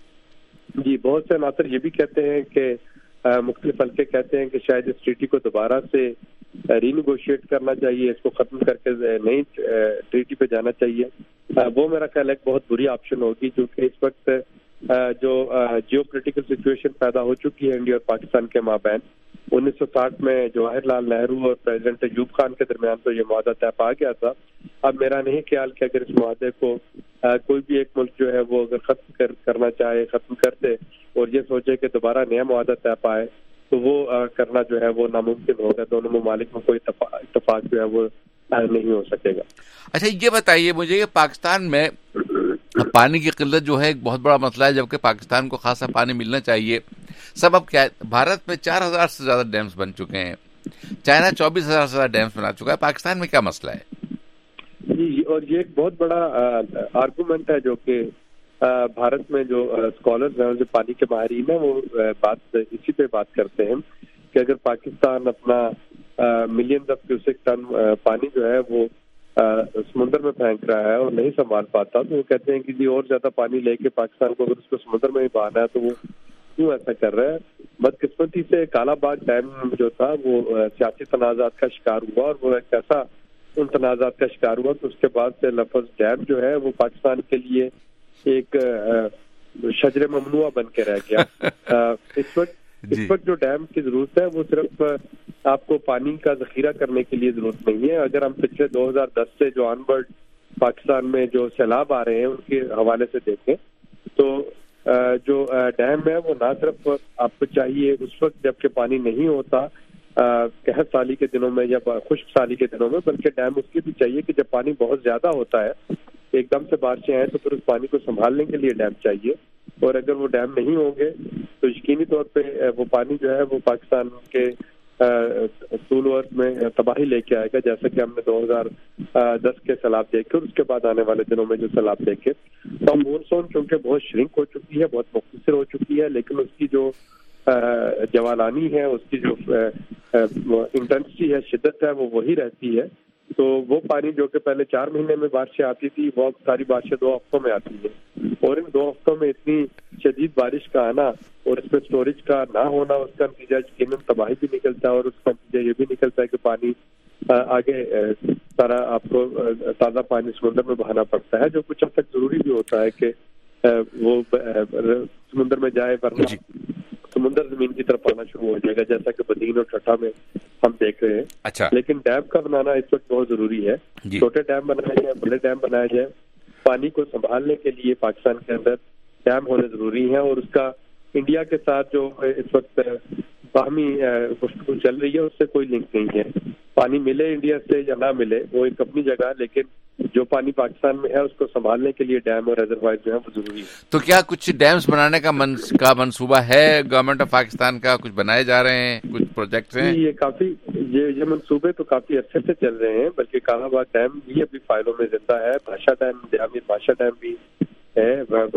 جی بہت سے عناصر یہ بھی کہتے ہیں کہ مختلف حلقے کہتے ہیں کہ شاید اس ٹریٹی کو دوبارہ سے ری نیگوشیٹ کرنا چاہیے، اس کو ختم کر کے نئی ٹریٹی پہ جانا چاہیے۔ وہ میرا خیال ہے ایک بہت بری آپشن ہوگی، کیونکہ اس وقت جو جیو پولیٹیکل سچویشن پیدا ہو چکی ہے انڈیا اور پاکستان کے مابین، انیس سو ساٹھ میں جواہر لال نہرو اور پریزیڈنٹ ایوب خان کے درمیان تو یہ معاہدہ طے پا گیا تھا۔ اب میرا نہیں خیال کہ اگر اس معاہدے کو کوئی بھی ایک ملک جو ہے وہ اگر ختم کر کرنا چاہے ختم کرتے اور یہ سوچے کہ دوبارہ نیا معاہدہ طے پائے تو وہ کرنا جو ہے وہ ناممکن ہوگا، دونوں ممالک میں کوئی اتفاق جو ہے وہ نہیں ہو سکے گا۔
اچھا یہ بتائیے مجھے کہ پاکستان میں پانی کی قلت جو ہے ایک بہت بڑا مسئلہ ہے، جبکہ پاکستان کو خاصا پانی ملنا چاہیے۔ سبب کیا ہے؟ بھارت میں چار ہزار سے زیادہ ڈیمز بن چکے ہیں، چائنا چوبیس ہزار سے زیادہ ڈیمز بنا چکا ہے، پاکستان میں کیا مسئلہ ہے؟
جی اور یہ ایک بہت بڑا آرگومنٹ ہے جو کہ بھارت میں جو اسکالرز ہیں جو پانی کے ماہرین ہیں وہ بات اسی پہ بات کرتے ہیں کہ اگر پاکستان اپنا ملین آف کیوسک ٹن پانی جو ہے وہ سمندر میں پھینک رہا ہے اور نہیں سنبھال پاتا تو وہ کہتے ہیں کہ جی اور زیادہ پانی لے کے پاکستان کو اگر اس کو سمندر میں ہی بہانا ہے تو وہ کیوں ایسا کر رہا ہے۔ بدقسمتی سے کالا باغ ڈیم جو تھا وہ سیاسی تنازعات کا شکار ہوا اور وہ ایک ایسا ان تنازعات کا شکار ہوا تو اس کے بعد سے لفظ ڈیم جو ہے وہ پاکستان کے لیے ایک شجر ممنوع بن کے رہ گیا۔ اس وقت اس وقت جو ڈیم کی ضرورت ہے وہ صرف آپ کو پانی کا ذخیرہ کرنے کے لیے ضرورت نہیں ہے۔ اگر ہم پچھلے دو ہزار دس سے جو آن برڈ پاکستان میں جو سیلاب آ رہے ہیں ان کے حوالے سے دیکھیں تو جو ڈیم ہے وہ نہ صرف آپ کو چاہیے اس وقت جب کہ پانی نہیں ہوتا قحط سالی کے دنوں میں یا خشک سالی کے دنوں میں، بلکہ ڈیم اس کی بھی چاہیے کہ جب پانی بہت زیادہ ہوتا ہے ایک دم سے بارشیں آئیں تو پھر اس پانی کو سنبھالنے کے لیے ڈیم چاہیے، اور اگر وہ ڈیم نہیں ہوں گے تو یقینی طور پہ وہ پانی جو ہے وہ پاکستان کے طول و عرض میں تباہی لے کے آئے گا، جیسا کہ ہم نے دو ہزار دس کے سیلاب دیکھے اور اس کے بعد آنے والے دنوں میں جو سیلاب دیکھے۔ تو مونسون چونکہ بہت شرنک ہو چکی ہے، بہت مختصر ہو چکی ہے، لیکن اس کی جو جوالانی ہے، اس کی جو انٹینسٹی ہے، شدت ہے، وہ وہی رہتی ہے۔ تو وہ پانی جو کہ پہلے چار مہینے میں بارشیں آتی تھی وہ ساری بارشیں دو ہفتوں میں آتی ہیں، اور ان دو ہفتوں میں اتنی شدید بارش کا آنا اور اس میں اسٹوریج کا نہ ہونا، اس کا نتیجہ یقیناً تباہی بھی نکلتا ہے، اور اس کا نتیجہ یہ بھی نکلتا ہے کہ پانی آگے سارا آپ کو تازہ پانی سمندر میں بہانا پڑتا ہے، جو کچھ حد تک ضروری بھی ہوتا ہے کہ وہ سمندر میں جائے، ورنہ سمندر زمین کی طرف آنا شروع ہو جائے گا، جیسا کہ بدین اور ٹھٹھا میں ہم دیکھ رہے ہیں۔
اچھا،
لیکن ڈیم کا بنانا اس وقت بہت ضروری ہے، چھوٹے ڈیم بنائے جائیں، بڑے ڈیم بنائے جائیں، پانی کو سنبھالنے کے لیے پاکستان کے اندر ڈیم ہونے ضروری ہیں، اور اس کا انڈیا کے ساتھ جو اس وقت باہمی گفتگو چل رہی ہے اس سے کوئی لنک نہیں ہے۔ پانی ملے انڈیا سے یا نہ ملے وہ ایک اپنی جگہ، لیکن جو پانی پاکستان میں ہے اس کو سنبھالنے کے لیے ڈیم اور ریزروائر جو ہے وہ ضروری ہے۔
تو کیا کچھ ڈیمز بنانے کا منص... کا منصوبہ ہے گورنمنٹ آف پاکستان کا؟ کچھ بنائے جا رہے ہیں، کچھ پروجیکٹس ہیں؟
یہ کافی یہ یہ منصوبے تو کافی عرصے سے چل رہے ہیں، بلکہ کالہ آباد ڈیم بھی ابھی فائلوں میں زندہ ہے، بھاشا ڈیم، جامع بھاشا ڈیم بھی ہے،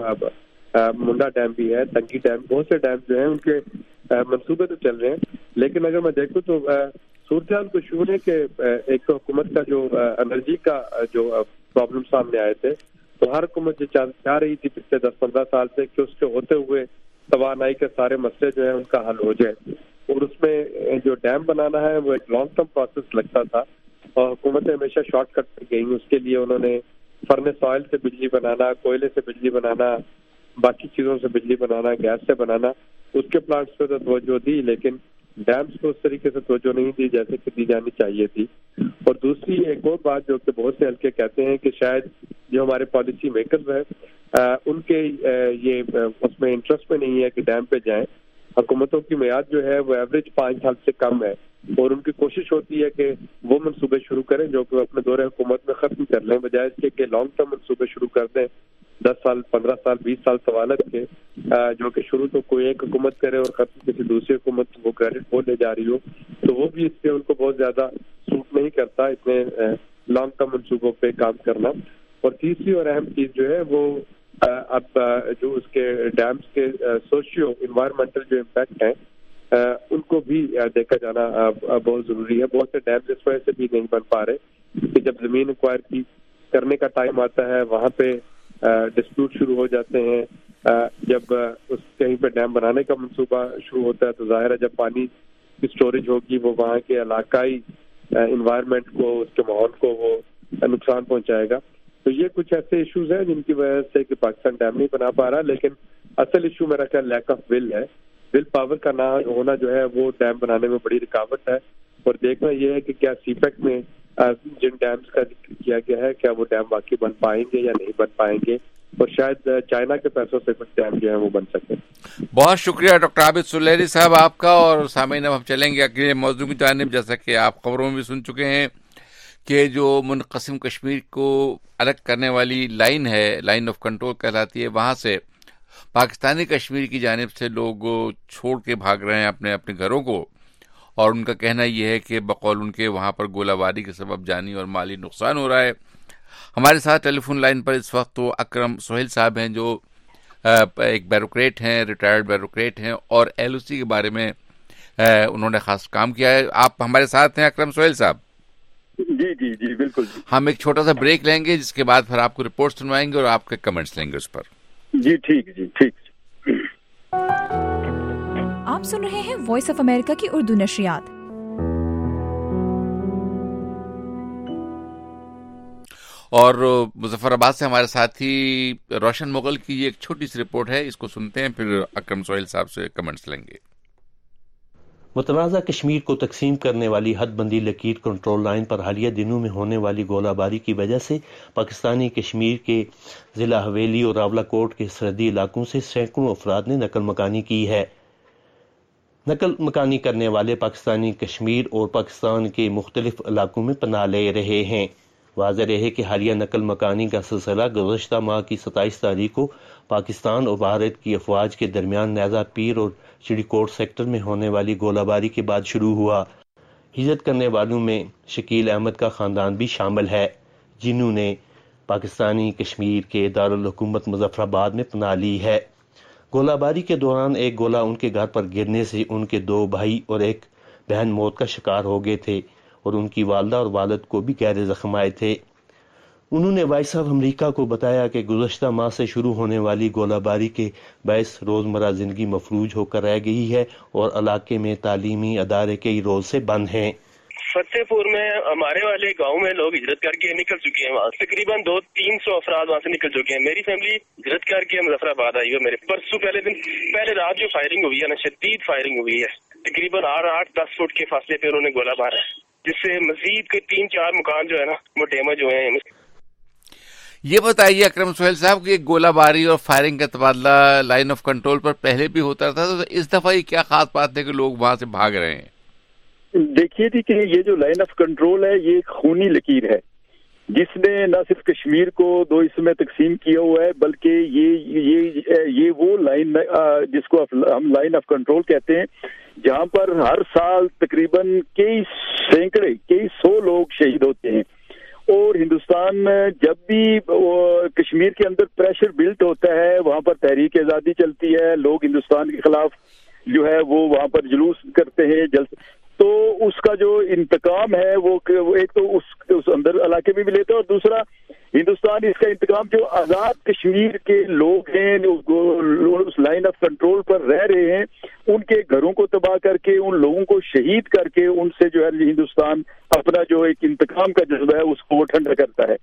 منڈا ڈیم بھی ہے، تنگی ڈیم، بہت سے ڈیم جو ہیں ان کے منصوبے تو چل رہے ہیں۔ لیکن اگر میں دیکھوں تو صورتحال کچھ یوں ہے کہ ایک حکومت کا جو انرجی کا جو پرابلم سامنے آئے تھے، تو ہر حکومت جو چاہ رہی تھی پچھلے دس پندرہ سال سے کہ اس کے ہوتے ہوئے توانائی کے سارے مسئلے جو ہیں ان کا حل ہو جائے، اور اس میں جو ڈیم بنانا ہے وہ ایک لانگ ٹرم پروسیس لگتا تھا، اور حکومتیں ہمیشہ شارٹ کٹ پر گئیں۔ اس کے لیے انہوں نے فرنس آئل سے بجلی بنانا، کوئلے سے بجلی بنانا، باقی چیزوں سے بجلی بنانا، گیس سے بنانا، اس کے پلانٹس پہ تو توجہ دی، لیکن ڈیمز کو اس طریقے سے توجہ نہیں دی جیسے کہ دی جانی چاہیے تھی۔ اور دوسری ایک اور بات جو کہ بہت سے حلقے کہتے ہیں کہ شاید جو ہمارے پالیسی میکرز ہیں ان کے یہ اس میں انٹرسٹ میں نہیں ہے کہ ڈیم پہ جائیں۔ حکومتوں کی میعاد جو ہے وہ ایوریج پانچ سال سے کم ہے، اور ان کی کوشش ہوتی ہے کہ وہ منصوبے شروع کریں جو کہ اپنے دور حکومت میں ختم کر لیں، بجائے اس کے کہ لانگ ٹرم منصوبے شروع کر دیں، دس سال، پندرہ سال، بیس سال سوالت کے، جو کہ شروع تو کوئی ایک حکومت کرے اور ختم کسی دوسری حکومت وہ کریڈٹ وہ لے جا رہی ہو، تو وہ بھی اس پہ ان کو بہت زیادہ سوٹ نہیں کرتا اتنے لانگ ٹرم منصوبوں پہ کام کرنا۔ اور تیسری اور اہم چیز جو ہے وہ اب جو اس کے ڈیمز کے سوشیو انوائرمنٹل جو امپیکٹ ہیں ان کو بھی دیکھا جانا بہت ضروری ہے۔ بہت سے ڈیمز اس وجہ سے بھی نہیں بن پا رہے کہ جب زمین ایکوائر کی کرنے کا ٹائم آتا ہے وہاں پہ ڈسپیوٹ شروع ہو جاتے ہیں۔ جب اس کہیں پہ ڈیم بنانے کا منصوبہ شروع ہوتا ہے تو ظاہر ہے جب پانی کی اسٹوریج ہوگی وہ وہاں کے علاقائی انوائرمنٹ کو، اس کے ماحول کو وہ نقصان پہنچائے گا۔ تو یہ کچھ ایسے ایشوز ہیں جن کی وجہ سے کہ پاکستان ڈیم نہیں بنا پا رہا، لیکن اصل ایشو میرا خیال لیک آف ول ہے۔ ول پاور کا نہ ہونا جو ہے وہ ڈیم بنانے میں بڑی رکاوٹ ہے، اور دیکھنا یہ ہے کہ کیا سی پیک میں جن ڈیمز کا ذکر کیا گیا ہے کیا وہ ڈیم واقعی بن پائیں گے یا نہیں بن پائیں گے، اور شاید چائنا کے پیسوں سے کچھ ڈیم جو ہے وہ بن سکے۔
بہت شکریہ ڈاکٹر عابد سلیری صاحب آپ کا، اور سامعین اب ہم چلیں گے اگلے موضوع کی جانب۔ جیسا کہ آپ خبروں میں بھی سن چکے ہیں کہ جو منقسم کشمیر کو الگ کرنے والی لائن ہے، لائن آف کنٹرول کہلاتی ہے، وہاں سے پاکستانی کشمیر کی جانب سے لوگ چھوڑ کے بھاگ رہے ہیں اپنے اپنے گھروں کو، اور ان کا کہنا یہ ہے کہ بقول ان کے وہاں پر گولہ باری کے سبب جانی اور مالی نقصان ہو رہا ہے۔ ہمارے ساتھ ٹیلی فون لائن پر اس وقت تو اکرم سہیل صاحب ہیں جو ایک بیوروکریٹ ہیں، ریٹائرڈ بیوروکریٹ ہیں، اور ایل او سی کے بارے میں انہوں نے خاص کام کیا ہے۔ آپ ہمارے ساتھ ہیں اکرم سہیل صاحب؟
جی جی جی بالکل۔
ہم ایک چھوٹا سا بریک لیں گے جس کے بعد پھر آپ کو رپورٹ سنوائیں گے اور آپ کے کمنٹس لیں گے اس پر۔
جی ٹھیک جی ٹھیک۔
آپ سن رہے ہیں وائس آف امریکہ کی اردو نشریات۔
اور مظفر آباد سے ہمارے ساتھی روشن مغل کی یہ ایک چھوٹی سی رپورٹ ہے، اس کو سنتے ہیں پھر اکرم سہیل صاحب سے کمنٹس لیں گے۔
متنازع کشمیر کو تقسیم کرنے والی حد بندی لکیر کنٹرول لائن پر حالیہ دنوں میں ہونے والی گولہ باری کی وجہ سے پاکستانی کشمیر کے ضلع حویلی اور راولہ کوٹ کے سرحدی علاقوں سے سینکڑوں افراد نے نقل مکانی کی ہے۔ نقل مکانی کرنے والے پاکستانی کشمیر اور پاکستان کے مختلف علاقوں میں پناہ لے رہے ہیں۔ واضح رہے کہ حالیہ نقل مکانی کا سلسلہ گزشتہ ماہ کی ستائیس تاریخ کو پاکستان اور بھارت کی افواج کے درمیان نیزا پیر اور چڑی کوٹ سیکٹر میں ہونے والی گولہ باری کے بعد شروع ہوا۔ ہجرت کرنے والوں میں شکیل احمد کا خاندان بھی شامل ہے، جنہوں نے پاکستانی کشمیر کے دارالحکومت مظفر آباد میں پناہ لی ہے۔ گولہ باری کے دوران ایک گولہ ان کے گھر پر گرنے سے ان کے دو بھائی اور ایک بہن موت کا شکار ہو گئے تھے۔ اور ان کی والدہ اور والد کو بھی گہرے زخم آئے تھے۔ انہوں نے وائس آف امریکہ کو بتایا کہ گزشتہ ماہ سے شروع ہونے والی گولہ باری کے باعث روزمرہ زندگی مفلوج ہو کر رہ گئی ہے اور علاقے میں تعلیمی ادارے کئی روز سے بند ہیں۔
فتح پور میں ہمارے والے گاؤں میں لوگ ہجرت کر کے نکل چکے ہیں، وہاں تقریباً دو تین سو افراد وہاں سے نکل چکے ہیں۔ میری فیملی ہجرت کر کے مظفر آباد آئی ہے۔ میرے پرسوں پہلے دن پہلے رات جو فائرنگ ہوئی ہے نا، شدید فائرنگ ہوئی ہے، تقریباً آٹھ آٹھ دس فٹ کے فاصلے پہ انہوں نے گولہ مارا ہے، جس سے مزید کے تین چار مکان جو ہے نا وہ ڈیمیج ہوئے ہیں۔
یہ بتائیے اکرم سہیل صاحب کہ گولہ باری اور فائرنگ کا تبادلہ لائن آف کنٹرول پر پہلے بھی ہوتا تھا، تو اس دفعہ یہ کیا خاص بات ہے کہ لوگ وہاں سے بھاگ رہے ہیں؟
دیکھیے جی کہ یہ جو لائن آف کنٹرول ہے یہ ایک خونی لکیر ہے جس نے نہ صرف کشمیر کو دو حصوں میں تقسیم کیا ہوا ہے، بلکہ یہ یہ یہ وہ لائن جس کو ہم لائن آف کنٹرول کہتے ہیں، جہاں پر ہر سال تقریباً کئی سینکڑے کئی سو لوگ شہید ہوتے ہیں۔ اور ہندوستان جب بھی کشمیر کے اندر پریشر بلٹ ہوتا ہے، وہاں پر تحریک آزادی چلتی ہے، لوگ ہندوستان کے خلاف جو ہے وہ وہاں پر جلوس کرتے ہیں، جلس تو اس کا جو انتقام ہے وہ ایک تو اس, اس اندر علاقے میں بھی لیتا ہے، اور دوسرا ہندوستان اس کا انتقام جو آزاد کشمیر کے لوگ ہیں اس لائن آف کنٹرول پر رہ رہے ہیں، ان کے گھروں کو تباہ کر کے، ان لوگوں کو شہید کر کے ان سے جو ہے ہندوستان اپنا جو ایک انتقام کا جذبہ ہے اس کو وہ ٹھنڈا کرتا ہے۔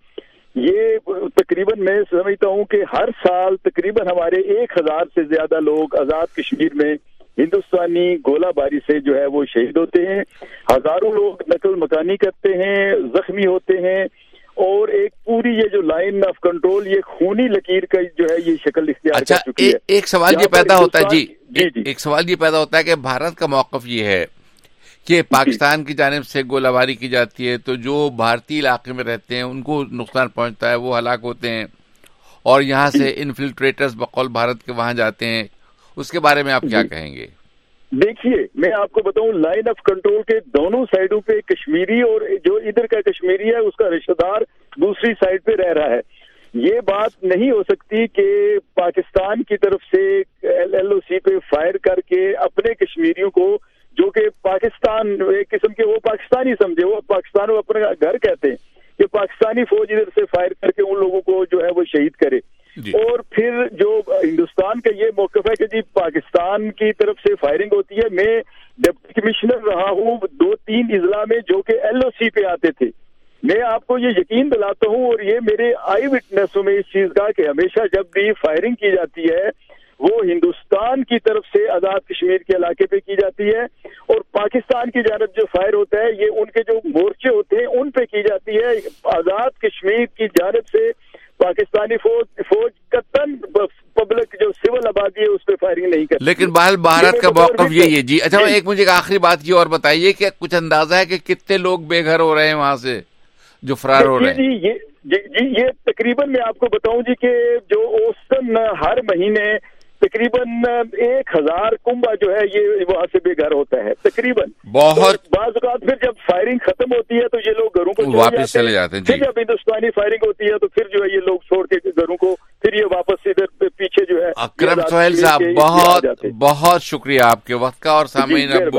یہ تقریباً میں سمجھتا ہوں کہ ہر سال تقریباً ہمارے ایک ہزار سے زیادہ لوگ آزاد کشمیر میں ہندوستانی گولہ باری سے جو ہے وہ شہید ہوتے ہیں، ہزاروں لوگ نقل مکانی کرتے ہیں، زخمی ہوتے ہیں، اور ایک پوری یہ جو لائن آف کنٹرول یہ خونی لکیر کا جو ہے یہ شکل اختیار
اچھا
کر چکی ہے۔
ایک سوال یہ پیدا ہوتا ہے جی
جی جی
ایک سوال یہ پیدا ہوتا ہے کہ بھارت کا موقف یہ ہے کہ پاکستان کی جانب سے گولہ باری کی جاتی ہے تو جو بھارتی علاقے میں رہتے ہیں ان کو نقصان پہنچتا ہے، وہ ہلاک ہوتے ہیں، اور یہاں سے انفلٹریٹرز بقول بھارت کے وہاں جاتے ہیں، اس کے بارے میں آپ کیا کہیں گے؟
دیکھیے میں آپ کو بتاؤں لائن آف کنٹرول کے دونوں سائڈوں پہ کشمیری اور جو ادھر کا کشمیری ہے اس کا رشتہ دار دوسری سائڈ پہ رہ رہا ہے۔ یہ بات نہیں ہو سکتی کہ پاکستان کی طرف سے ایل ایل او سی پہ فائر کر کے اپنے کشمیریوں کو، جو کہ پاکستان ایک قسم کے وہ پاکستانی سمجھے، وہ پاکستان کو اپنا گھر کہتے ہیں، کہ پاکستانی فوج ادھر سے فائر کر کے ان لوگوں کو جو ہے وہ شہید کرے۔ جی۔ اور پھر جو ہندوستان کا یہ موقف ہے کہ جی پاکستان کی طرف سے فائرنگ ہوتی ہے۔ میں ڈپٹی کمشنر رہا ہوں دو تین اضلاع میں جو کہ ایل او سی پہ آتے تھے، میں آپ کو یہ یقین دلاتا ہوں اور یہ میرے آئی وٹنس میں اس چیز کا کہ ہمیشہ جب بھی فائرنگ کی جاتی ہے وہ ہندوستان کی طرف سے آزاد کشمیر کے علاقے پہ کی جاتی ہے، اور پاکستان کی جانب جو فائر ہوتا ہے یہ ان کے جو مورچے ہوتے ہیں ان پہ کی جاتی ہے۔ آزاد کشمیر کی جانب سے پاکستانی فوج فوج کا تن پبلک جو سول آبادی ہے اس پہ فائرنگ نہیں کرتی۔
لیکن بہرحال بھارت کا موقف یہی ہے جی۔ اچھا ایک مجھے آخری بات یہ اور بتائیے کہ کچھ اندازہ ہے کہ کتنے لوگ بے گھر ہو رہے ہیں وہاں سے جو فرار ہو رہے ہیں؟
جی جی جی یہ تقریباً میں آپ کو بتاؤں جی کہ جو اوسطاً ہر مہینے تقریباً ایک ہزار کنبہ جو ہے یہ وہاں سے بے گھر ہوتا ہے تقریباً۔
بہت
بعض اوقات پھر جب فائرنگ ختم ہوتی ہے تو یہ لوگ گھروں کو
واپس چلے جاتے ہیں جی۔
پھر جب ہندوستانی فائرنگ ہوتی ہے تو پھر جو ہے یہ لوگ چھوڑ کے گھروں کو پھر یہ واپس ادھر پیچھے جو ہے۔
اکرم سہیل صاحب بہت بہت شکریہ آپ کے وقت کا، اور سامعین اب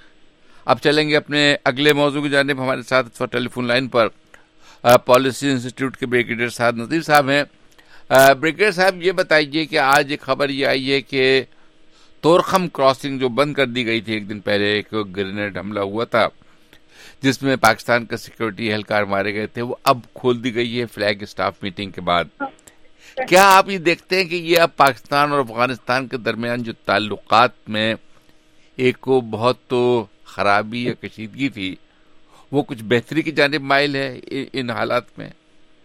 اب چلیں گے اپنے اگلے موضوع کی جانب۔ ہمارے ساتھ ٹیلی فون لائن پر پالیسی انسٹیٹیوٹ کے بریگیڈیئر سعد نذیر صاحب ہیں۔ بریگیڈیئر صاحب یہ بتائیے کہ آج ایک خبر یہ آئی ہے کہ تورخم کراسنگ جو بند کر دی گئی تھی ایک دن پہلے، ایک گرینیڈ حملہ ہوا تھا جس میں پاکستان کا سیکورٹی اہلکار مارے گئے تھے، وہ اب کھول دی گئی ہے فلیگ اسٹاف میٹنگ کے بعد۔ کیا آپ یہ دیکھتے ہیں کہ یہ اب پاکستان اور افغانستان کے درمیان جو تعلقات میں ایک بہت تو خرابی یا کشیدگی تھی وہ کچھ بہتری کی جانب مائل ہے ان حالات میں؟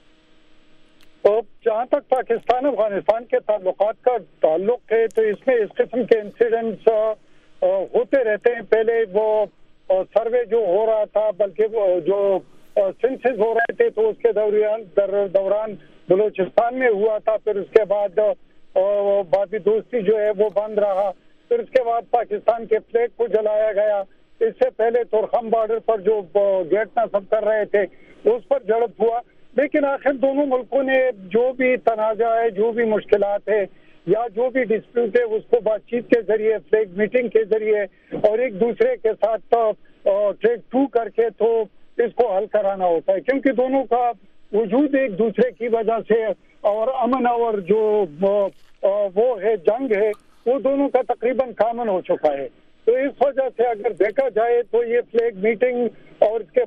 جہاں تک پاکستان افغانستان کے تعلقات کا تعلق ہے تو اس میں اس قسم کے انسیڈنٹس ہوتے رہتے ہیں۔ پہلے وہ سروے جو ہو رہا تھا، بلکہ وہ جو سینسز ہو رہے تھے تو اس کے دوران دوران بلوچستان میں ہوا تھا، پھر اس کے بعد بابی دوستی جو ہے وہ بند رہا، پھر اس کے بعد پاکستان کے فلیگ کو جلایا گیا۔ اس سے پہلے تورخم بارڈر پر جو گیٹ نصب کر رہے تھے اس پر جھڑپ ہوا، لیکن آخر دونوں ملکوں نے جو بھی تنازع ہے، جو بھی مشکلات ہے یا جو بھی ڈسپیوٹ ہے اس کو بات چیت کے ذریعے، فلیگ میٹنگ کے ذریعے اور ایک دوسرے کے ساتھ ٹیک ٹو کر کے تو اس کو حل کرانا ہوتا ہے، کیونکہ دونوں کا وجود ایک دوسرے کی وجہ سے اور امن اور جو وہ ہے جنگ ہے وہ دونوں کا تقریباً کامن ہو چکا ہے. تو اس وجہ سے اگر دیکھا جائے تو یہ فلیگ میٹنگ اور اس کے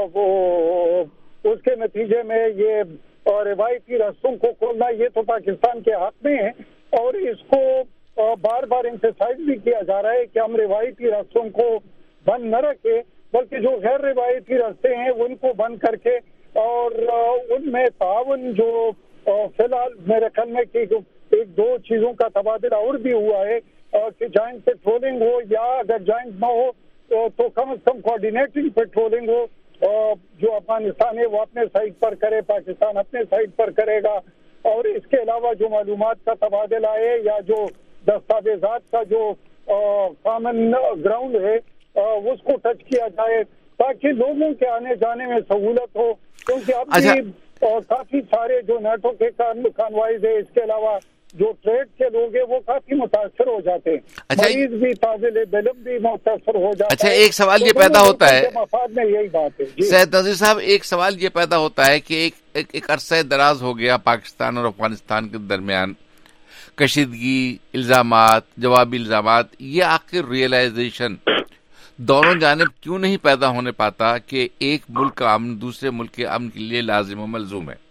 اس کے نتیجے میں یہ روایتی رستوں کو کھولنا یہ تو پاکستان کے حق میں ہے، اور اس کو بار بار امفیسائز بھی کیا جا رہا ہے کہ ہم روایتی رستوں کو بند نہ رکھے بلکہ جو غیر روایتی راستے ہیں ان کو بند کر کے اور ان میں تعاون جو فی الحال میرے خیال میں کہ ایک دو چیزوں کا تبادلہ اور بھی ہوا ہے کہ جوائنٹ پیٹرولنگ ہو یا اگر جوائنٹ نہ ہو تو کم از کم کوآرڈینیٹنگ پیٹرولنگ ہو، جو افغانستان ہے وہ اپنے سائڈ پر کرے، پاکستان اپنے سائڈ پر کرے گا، اور اس کے علاوہ جو معلومات کا تبادلہ ہے یا جو دستاویزات کا جو کامن گراؤنڈ ہے اس کو ٹچ کیا جائے تاکہ لوگوں کے آنے جانے میں سہولت ہو، کیونکہ اب بھی کافی سارے جو نیٹو کے کانوائز ہے اس کے علاوہ جو ٹریڈ کے لوگ ہیں وہ کافی متاثر ہو جاتے ہیں، مریض بھی طالب علم بھی متاثر ہو جاتا ہے.
اچھا ایک سوال یہ پیدا ہوتا ہے
مفاد میں یہی بات ہے
سید نذیر صاحب، ایک سوال یہ پیدا ہوتا ہے کہ ایک ایک, ایک عرصہ دراز ہو گیا پاکستان اور افغانستان کے درمیان کشیدگی، الزامات، جوابی الزامات، یہ آخر ریئلائزیشن دونوں جانب کیوں نہیں پیدا ہونے پاتا کہ ایک ملک کا امن دوسرے ملک کے امن کے لیے لازم و ملزوم ہے؟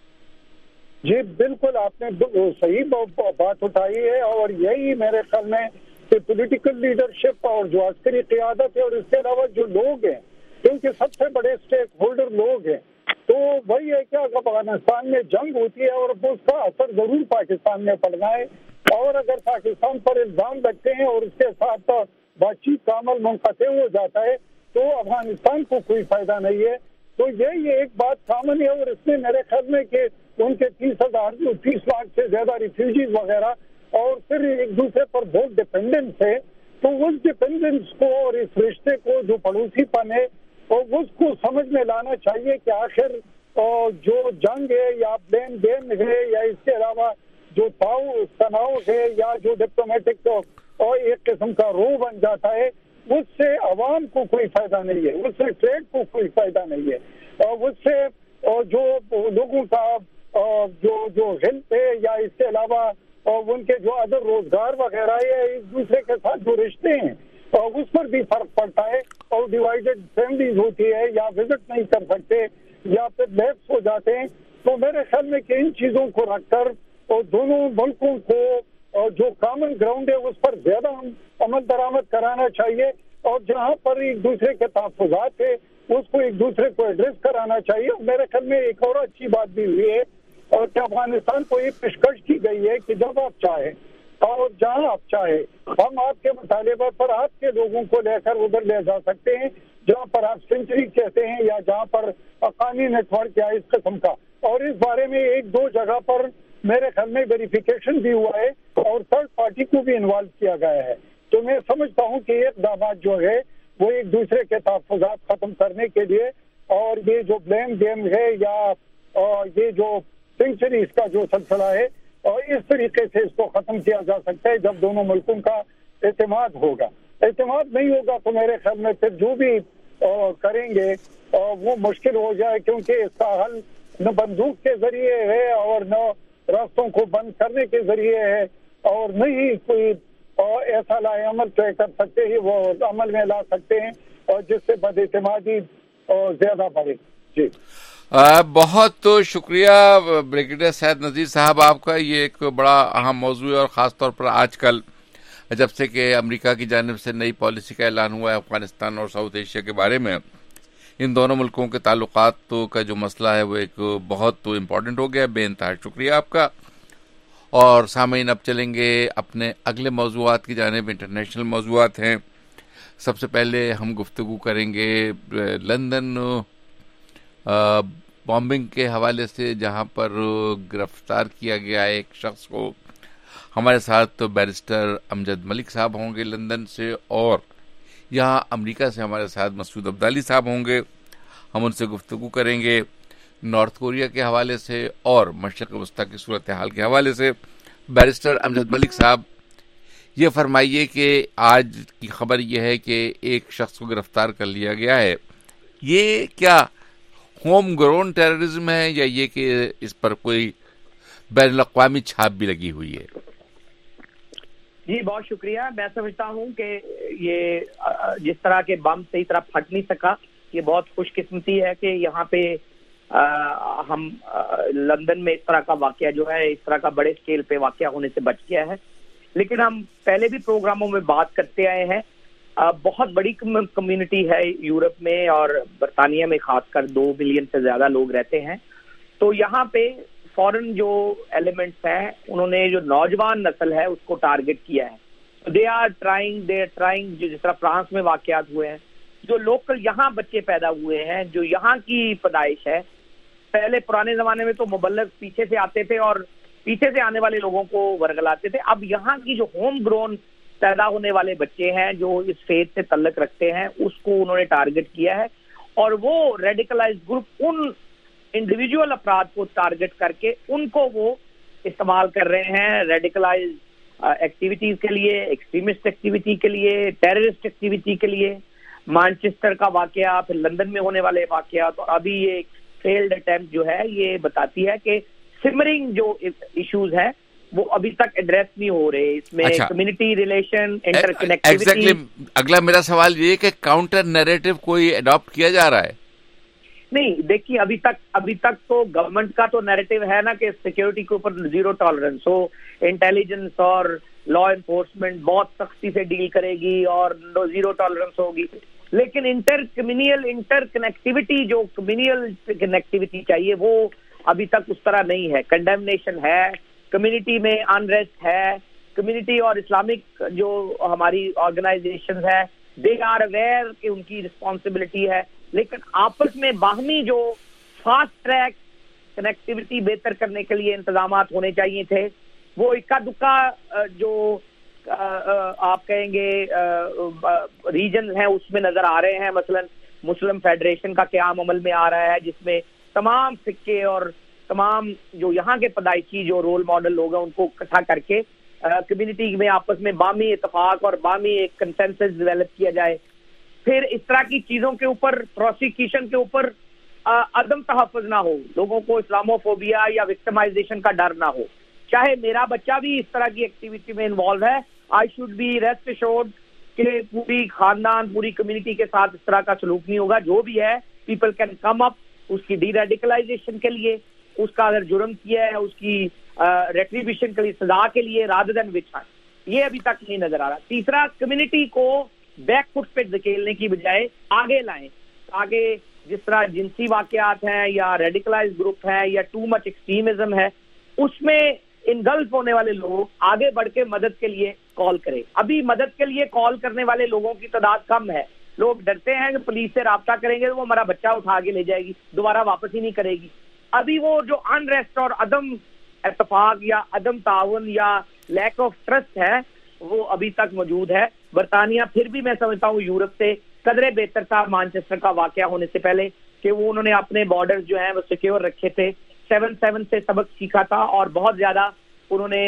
جی بالکل آپ نے صحیح بات اٹھائی ہے، اور یہی میرے خیال میں کہ پولیٹیکل لیڈرشپ اور جو عسکری قیادت ہے اور اس کے علاوہ جو لوگ ہیں، کیونکہ سب سے بڑے اسٹیک ہولڈر لوگ ہیں، تو وہی ہے کہ افغانستان میں جنگ ہوتی ہے اور اس کا اثر ضرور پاکستان میں پڑنا ہے، اور اگر پاکستان پر الزام لگتے ہیں اور اس کے ساتھ بات چیت کا عمل منقطع ہو جاتا ہے تو افغانستان کو کوئی فائدہ نہیں ہے. تو یہ یہ ایک بات کامن ہے، اور اس میں میرے خیال میں کہ ان کے تیس ہزار تیس لاکھ سے زیادہ ریفیوجیز وغیرہ اور پھر ایک دوسرے پر بہت ڈپینڈنس ہے، تو اس ڈپینڈنس کو اور اس رشتے کو جو پڑوسی پن ہے اور اس کو سمجھ میں لانا چاہیے کہ آخر جو جنگ ہے یا بلین گیم ہے یا اس کے علاوہ جو تناؤ ہے یا جو ڈپلومیٹک اور ایک قسم کا رو بن جاتا ہے اس سے عوام کو کوئی فائدہ نہیں ہے، اس سے ٹریڈ کو کوئی فائدہ نہیں ہے، اور اس سے جو لوگوں کا جو جو ہیلتھ ہے یا اس کے علاوہ ان کے جو ادر روزگار وغیرہ ہے ایک دوسرے کے ساتھ جو رشتے ہیں اس پر بھی فرق پڑتا ہے، اور ڈیوائیڈڈ فیملیز ہوتی ہے یا وزٹ نہیں کر سکتے یا پھر لیپس ہو جاتے ہیں. تو میرے خیال میں کہ ان چیزوں کو رکھ کر اور دونوں ملکوں کو جو کامن گراؤنڈ ہے اس پر زیادہ عمل درآمد کرانا چاہیے، اور جہاں پر ایک دوسرے کے تحفظات ہے اس کو ایک دوسرے کو ایڈریس کرانا چاہیے. اور میرے خیال میں ایک اور اچھی بات بھی ہوئی ہے اور کہ افغانستان کو یہ پیشکش کی گئی ہے کہ جب آپ چاہیں اور جہاں آپ چاہیں ہم آپ کے مطالبات پر آپ کے لوگوں کو لے کر ادھر لے جا سکتے ہیں جہاں پر آپ سینچری کہتے ہیں یا جہاں پر حقانی نیٹ ورک یا اس قسم کا. اور اس بارے میں ایک دو جگہ پر میرے خیال میں ویریفیکیشن بھی ہوا ہے اور تھرڈ پارٹی کو بھی انوالو کیا گیا ہے. تو میں سمجھتا ہوں کہ یہ اقدامات جو ہے وہ ایک دوسرے کے تحفظات ختم کرنے کے لیے اور یہ جو بلیم گیم ہے یا یہ جو سینچریز کا جو سلسلہ ہے اور اس طریقے سے اس کو ختم کیا جا سکتا ہے جب دونوں ملکوں کا اعتماد ہوگا. اعتماد نہیں ہوگا تو میرے خیال میں پھر جو بھی کریں گے وہ مشکل ہو جائے، کیونکہ اس کا حل نہ بندوق کے ذریعے ہے اور نہ راستوں کو بند کرنے کے ذریعے ہے اور نہ ہی کوئی ایسا لائے عمل طے کر سکتے ہیں وہ عمل میں لا سکتے ہیں اور جس سے بد اعتمادی زیادہ بڑھے. جی
بہت شکریہ بریگیڈیئر سید نذیر صاحب آپ کا. یہ ایک بڑا اہم موضوع ہے اور خاص طور پر آج کل جب سے کہ امریکہ کی جانب سے نئی پالیسی کا اعلان ہوا ہے افغانستان اور ساؤتھ ایشیا کے بارے میں، ان دونوں ملکوں کے تعلقات کا جو مسئلہ ہے وہ ایک بہت امپورٹنٹ ہو گیا. بے انتہا شکریہ آپ کا. اور سامعین اب چلیں گے اپنے اگلے موضوعات کی جانب. انٹرنیشنل موضوعات ہیں. سب سے پہلے ہم گفتگو کریں گے لندن بامبنگ کے حوالے سے، جہاں پر گرفتار کیا گیا ایک شخص کو. ہمارے ساتھ بیرسٹر امجد ملک صاحب ہوں گے لندن سے، اور یہاں امریکہ سے ہمارے ساتھ مسعود عبدالی صاحب ہوں گے. ہم ان سے گفتگو کریں گے نارتھ کوریا کے حوالے سے اور مشرق وسطیٰ کی صورتحال کے حوالے سے. بیرسٹر امجد ملک صاحب یہ فرمائیے کہ آج کی خبر یہ ہے کہ ایک شخص کو گرفتار کر لیا گیا ہے یہ کیا ہوم گرون ٹیررزم ہے یا یہ کہ اس پر کوئی بین الاقوامی چھاپ بھی لگی ہوئی ہے؟
جی بہت شکریہ. میں سمجھتا ہوں کہ یہ جس طرح کے بم صحیح طرح پھٹ نہیں سکا, یہ بہت خوش قسمتی ہے کہ یہاں پہ ہم لندن میں اس طرح کا واقعہ جو ہے, اس طرح کا بڑے اسکیل پہ واقعہ ہونے سے بچ گیا ہے. لیکن ہم پہلے بھی پروگراموں میں بات کرتے آئے ہیں, بہت بڑی کمیونٹی ہے یورپ میں اور برطانیہ میں خاص کر دو ملین سے زیادہ لوگ رہتے ہیں. تو یہاں پہ فورن جو ایلیمنٹس ہیں انہوں نے جو نوجوان نسل ہے اس کو ٹارگٹ کیا ہے. They are trying they are trying جس طرح فرانس میں واقعات ہوئے ہیں, جو لوکل یہاں بچے پیدا ہوئے ہیں, جو یہاں کی پیدائش ہے. پہلے پرانے زمانے میں تو مبلغ پیچھے سے آتے تھے اور پیچھے سے آنے والے لوگوں کو ورگلاتے تھے. اب یہاں کی جو ہوم گرون پیدا ہونے والے بچے ہیں جو اس فیتھ سے تعلق رکھتے ہیں اس کو انہوں نے ٹارگٹ کیا ہے, اور وہ ریڈیکلائز گروپ ان انڈیویجول افراد کو ٹارگٹ کر کے ان کو وہ استعمال کر رہے ہیں ریڈیکلائز ایکٹیویٹیز کے لیے, ایکسٹریمسٹ ایکٹیویٹی کے لیے, ٹیررسٹ ایکٹیویٹی کے لیے. مانچسٹر کا واقعہ, پھر لندن میں ہونے والے واقعات, اور ابھی یہ فیلڈ اٹیمپٹ جو ہے یہ بتاتی ہے کہ سمرنگ جو ایشوز ہے وہ ابھی تک ایڈریس نہیں ہو رہے. اس میں کمیونٹی ریلیشن, انٹر کنیکٹیوٹی.
اگلا میرا سوال یہ کہ کاؤنٹر نیریٹو کوئی اڈاپٹ کیا جا رہا ہے؟
نہیں, دیکھیے ابھی تک ابھی تک تو گورنمنٹ کا تو نیریٹو ہے نا کہ سیکیورٹی کے اوپر زیرو ٹالرنس ہو, انٹیلیجنس اور لا انفورسمنٹ بہت سختی سے ڈیل کرے گی اور زیرو ٹالرنس ہوگی. لیکن انٹر کمیونل انٹر کنیکٹیوٹی جو کمیونل کنیکٹیوٹی چاہیے وہ ابھی تک اس طرح نہیں ہے. کنڈیمنیشن ہے, کمیونٹی میں انریسٹ ہے, کمیونٹی اور اسلامک جو ہماری آرگنائزیشن ہے دے آر اویئر کہ ان کی رسپانسبلٹی ہے. لیکن آپس میں باہمی جو فاسٹ ٹریک کنیکٹیوٹی بہتر کرنے کے لیے انتظامات ہونے چاہیے تھے وہ اکا دکا جو آپ کہیں گے ریجن ہیں اس میں نظر آ رہے ہیں. مثلا مسلم فیڈریشن کا قیام عمل میں آ رہا ہے جس میں تمام فقے اور تمام جو یہاں کے پیدائشی جو رول ماڈل لوگ ہیں ان کو اکٹھا کر کے کمیونٹی میں آپس میں باہمی اتفاق اور باہمی ایک کنسنسس ڈیولپ کیا جائے. پھر اس طرح کی چیزوں کے اوپر پروسیکیوشن کے اوپر عدم تحفظ نہ ہو, لوگوں کو اسلاموفوبیا یا وکٹمائزیشن کا ڈر نہ ہو. چاہے میرا بچہ بھی اس طرح کی ایکٹیویٹی میں انوالو ہے, I should be rest assured کہ پوری خاندان پوری کمیونٹی کے ساتھ اس طرح کا سلوک نہیں ہوگا. جو بھی ہے پیپل کین کم اپ اس کی ڈی ریڈیکلائزیشن کے لیے, اس کا اگر جرم کیا ہے اس کی ریٹریبیوشن کے لیے, سزا کے لیے, رادر دین وچ ہارٹ. یہ ابھی تک نہیں نظر آ رہا. تیسرا, کمیونٹی کو بیک فٹ پہ دھکیلنے کی بجائے آگے لائیں تاکہ جس طرح جنسی واقعات ہیں یا ریڈیکلائز گروپ ہیں یا ٹو مچ ایکسٹریمزم ہے اس میں انگلف ہونے والے لوگ آگے بڑھ کے مدد کے لیے کال کریں. ابھی مدد کے لیے کال کرنے والے لوگوں کی تعداد کم ہے. لوگ ڈرتے ہیں کہ پولیس سے رابطہ کریں گے تو وہ ہمارا بچہ اٹھا کے لے جائے گی, دوبارہ واپس ہی نہیں کرے گی. ابھی وہ جو انریسٹ اور عدم اتفاق یا عدم تعاون یا لیک آف ٹرسٹ ہے وہ ابھی تک موجود ہے. برطانیہ پھر بھی میں سمجھتا ہوں یورپ سے قدرے بہتر تھا مانچسٹر کا واقعہ ہونے سے پہلے کہ وہ انہوں نے اپنے بارڈر جو ہیں وہ سیکیور رکھے تھے, سیون سیون سے سبق سیکھا تھا اور بہت زیادہ انہوں نے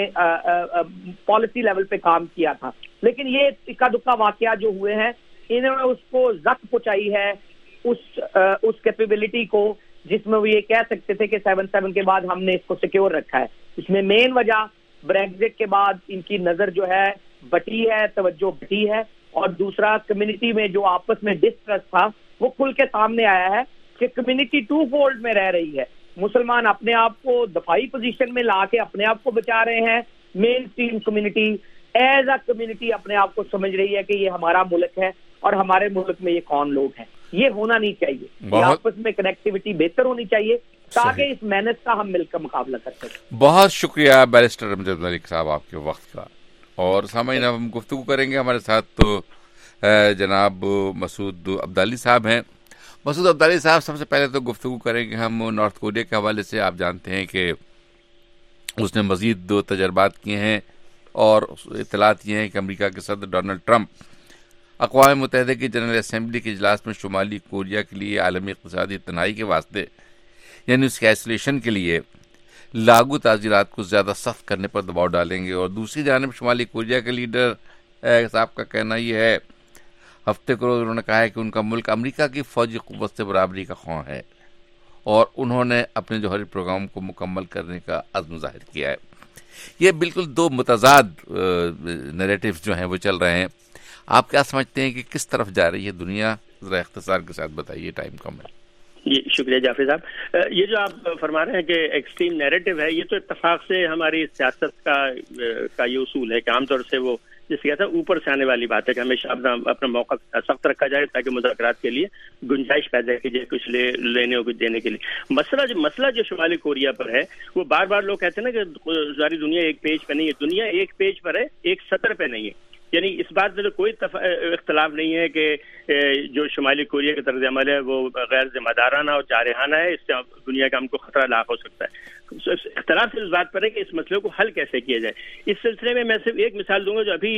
پالیسی لیول پہ کام کیا تھا. لیکن یہ اکا دکا واقعہ جو ہوئے ہیں انہوں نے اس کو زخم پہنچائی ہے اس اس کیپیبلٹی کو جس میں وہ یہ کہہ سکتے تھے کہ سیون سیون کے بعد ہم نے اس کو سیکیور رکھا ہے. اس میں مین وجہ بریگزٹ کے بعد ان کی نظر جو ہے بٹی ہے, توجہ بٹی ہے, اور دوسرا کمیونٹی میں جو آپس میں ڈسٹرسٹ تھا وہ کھل کے سامنے آیا ہے کہ کمیونٹی ٹو فولڈ میں رہ رہی ہے. مسلمان اپنے آپ کو دفاعی پوزیشن میں لا کے اپنے آپ کو بچا رہے ہیں, mainstream community as a community اپنے آپ کو سمجھ رہی ہے کہ یہ ہمارا ملک ہے اور ہمارے ملک میں یہ کون لوگ ہیں. یہ ہونا نہیں چاہیے, آپس میں کنیکٹیوٹی بہتر ہونی چاہیے تاکہ اس محنت کا ہم مل کر مقابلہ کر سکیں.
بہت شکریہ بیرسٹر امجد ملک صاحب آپ کے وقت کا. اور سامعین ہم گفتگو کریں گے, ہمارے ساتھ تو جناب مسعود عبدالی صاحب ہیں. مسعود عبدالی صاحب, سب سے پہلے تو گفتگو کریں گے ہم نارتھ کوریا کے حوالے سے. آپ جانتے ہیں کہ اس نے مزید دو تجربات کیے ہیں اور اطلاعات یہ ہیں کہ امریکہ کے صدر ڈونلڈ ٹرمپ اقوام متحدہ کی جنرل اسمبلی کے اجلاس میں شمالی کوریا کے لیے عالمی اقتصادی تنہائی کے واسطے یعنی اس کے آئسولیشن کے لیے لاگو تعزیرات کو زیادہ سخت کرنے پر دباؤ ڈالیں گے. اور دوسری جانب شمالی کوریا کے لیڈر صاحب کا کہنا یہ ہے ہفتے کو روز انہوں نے کہا ہے کہ ان کا ملک امریکہ کی فوجی قوت سے برابری کا خواہاں ہے اور انہوں نے اپنے جوہری پروگرام کو مکمل کرنے کا عزم ظاہر کیا ہے. یہ بالکل دو متضاد نیریٹیوز جو ہیں وہ چل رہے ہیں. آپ کیا سمجھتے ہیں کہ کس طرف جا رہی ہے دنیا؟ ذرا اختصار کے ساتھ بتائیے، ٹائم کم ہے.
جی شکریہ جعفری صاحب. یہ جو آپ فرما رہے ہیں کہ ایکسٹریم نیریٹو ہے، یہ تو اتفاق سے ہماری سیاست کا کا یہ اصول ہے کہ عام طور سے وہ جس کہتا ہے اوپر سے آنے والی بات ہے کہ ہمیشہ اپنا اپنا موقع سخت رکھا جائے تاکہ مذاکرات کے لیے گنجائش پیدا کی جائے کچھ لے لینے اور کچھ دینے کے لیے. مسئلہ جو مسئلہ جو شمالی کوریا پر ہے وہ بار بار لوگ کہتے ہیں نا کہ ساری دنیا ایک پیج پہ نہیں ہے. دنیا ایک پیج پر ہے، ایک سطر پہ نہیں ہے. یعنی اس بات میں تو کوئی اختلاف نہیں ہے کہ جو شمالی کوریا کا طرز عمل ہے وہ غیر ذمہ دارانہ اور جارحانہ ہے. اس سے دنیا کا ہم کو خطرہ لاحق ہو سکتا ہے. اختلاف سے اس بات پر ہے کہ اس مسئلے کو حل کیسے کیا جائے. اس سلسلے میں میں صرف ایک مثال دوں گا. جو ابھی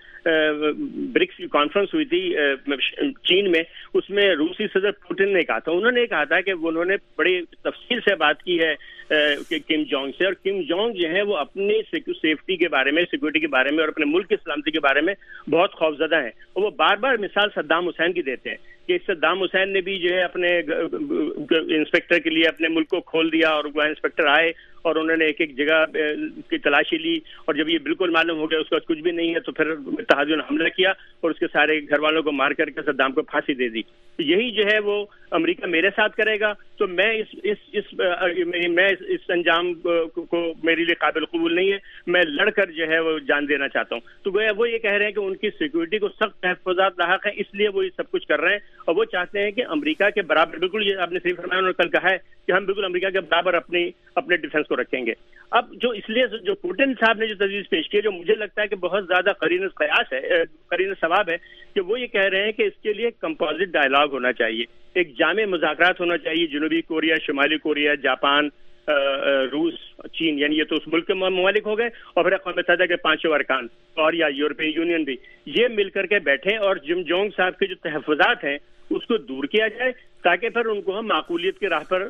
برکس کی کانفرنس ہوئی تھی چین میں، اس میں روسی صدر پوٹن نے کہا تھا، انہوں نے کہا تھا کہ انہوں نے بڑی تفصیل سے بات کی ہے کہ کم جونگ سے، اور کم جونگ جو ہے وہ اپنی سیفٹی کے بارے میں، سیکورٹی کے بارے میں اور اپنے ملک کی سلامتی کے بارے میں بہت خوفزدہ ہیں. اور وہ بار بار مثال صدام حسین کی دیتے ہیں کہ صدام حسین نے بھی جو ہے اپنے انسپیکٹر کے لیے اپنے ملک کو کھول دیا اور وہ انسپیکٹر آئے اور انہوں نے ایک ایک جگہ کی تلاشی لی، اور جب یہ بالکل معلوم ہو گیا اس کا کچھ بھی نہیں ہے تو پھر اتحادیوں نے حملہ کیا اور اس کے سارے گھر والوں کو مار کر کے صدام کو پھانسی دے دی. تو یہی جو ہے وہ امریکہ میرے ساتھ کرے گا تو میں اس اس اس میں اس انجام کو میرے لیے قابل قبول نہیں ہے. میں لڑ کر جو ہے وہ جان دینا چاہتا ہوں. تو وہ یہ کہہ رہے ہیں کہ ان کی سیکورٹی کو سخت تحفظات لاحق ہیں، اس لیے وہ یہ سب کچھ کر رہے ہیں اور وہ چاہتے ہیں کہ امریکہ کے برابر، بالکل یہ آپ نے صحیح فرمایا، انہوں نے کل کہا ہے کہ ہم بالکل امریکہ کے برابر اپنی اپنے ڈیفنس کو رکھیں گے. اب جو اس لیے جو پوٹن صاحب نے جو تجویز پیش کی ہے، جو مجھے لگتا ہے کہ بہت زیادہ قرین قیاس ہے، قرین ثواب ہے، کہ وہ یہ کہہ رہے ہیں کہ اس کے لیے کمپوزٹ ڈائلاگ ہونا چاہیے، ایک جامع مذاکرات ہونا چاہیے. جنوبی کوریا، شمالی کوریا، جاپان، روس، چین، یعنی یہ تو اس ملک کے ممالک ہو گئے، اور پھر اقوام متحدہ کے پانچوں ارکان اور یا یورپین یونین بھی یہ مل کر کے بیٹھیں اور جم جونگ صاحب کے جو تحفظات ہیں اس کو دور کیا جائے تاکہ پھر ان کو ہم معقولیت کے راہ پر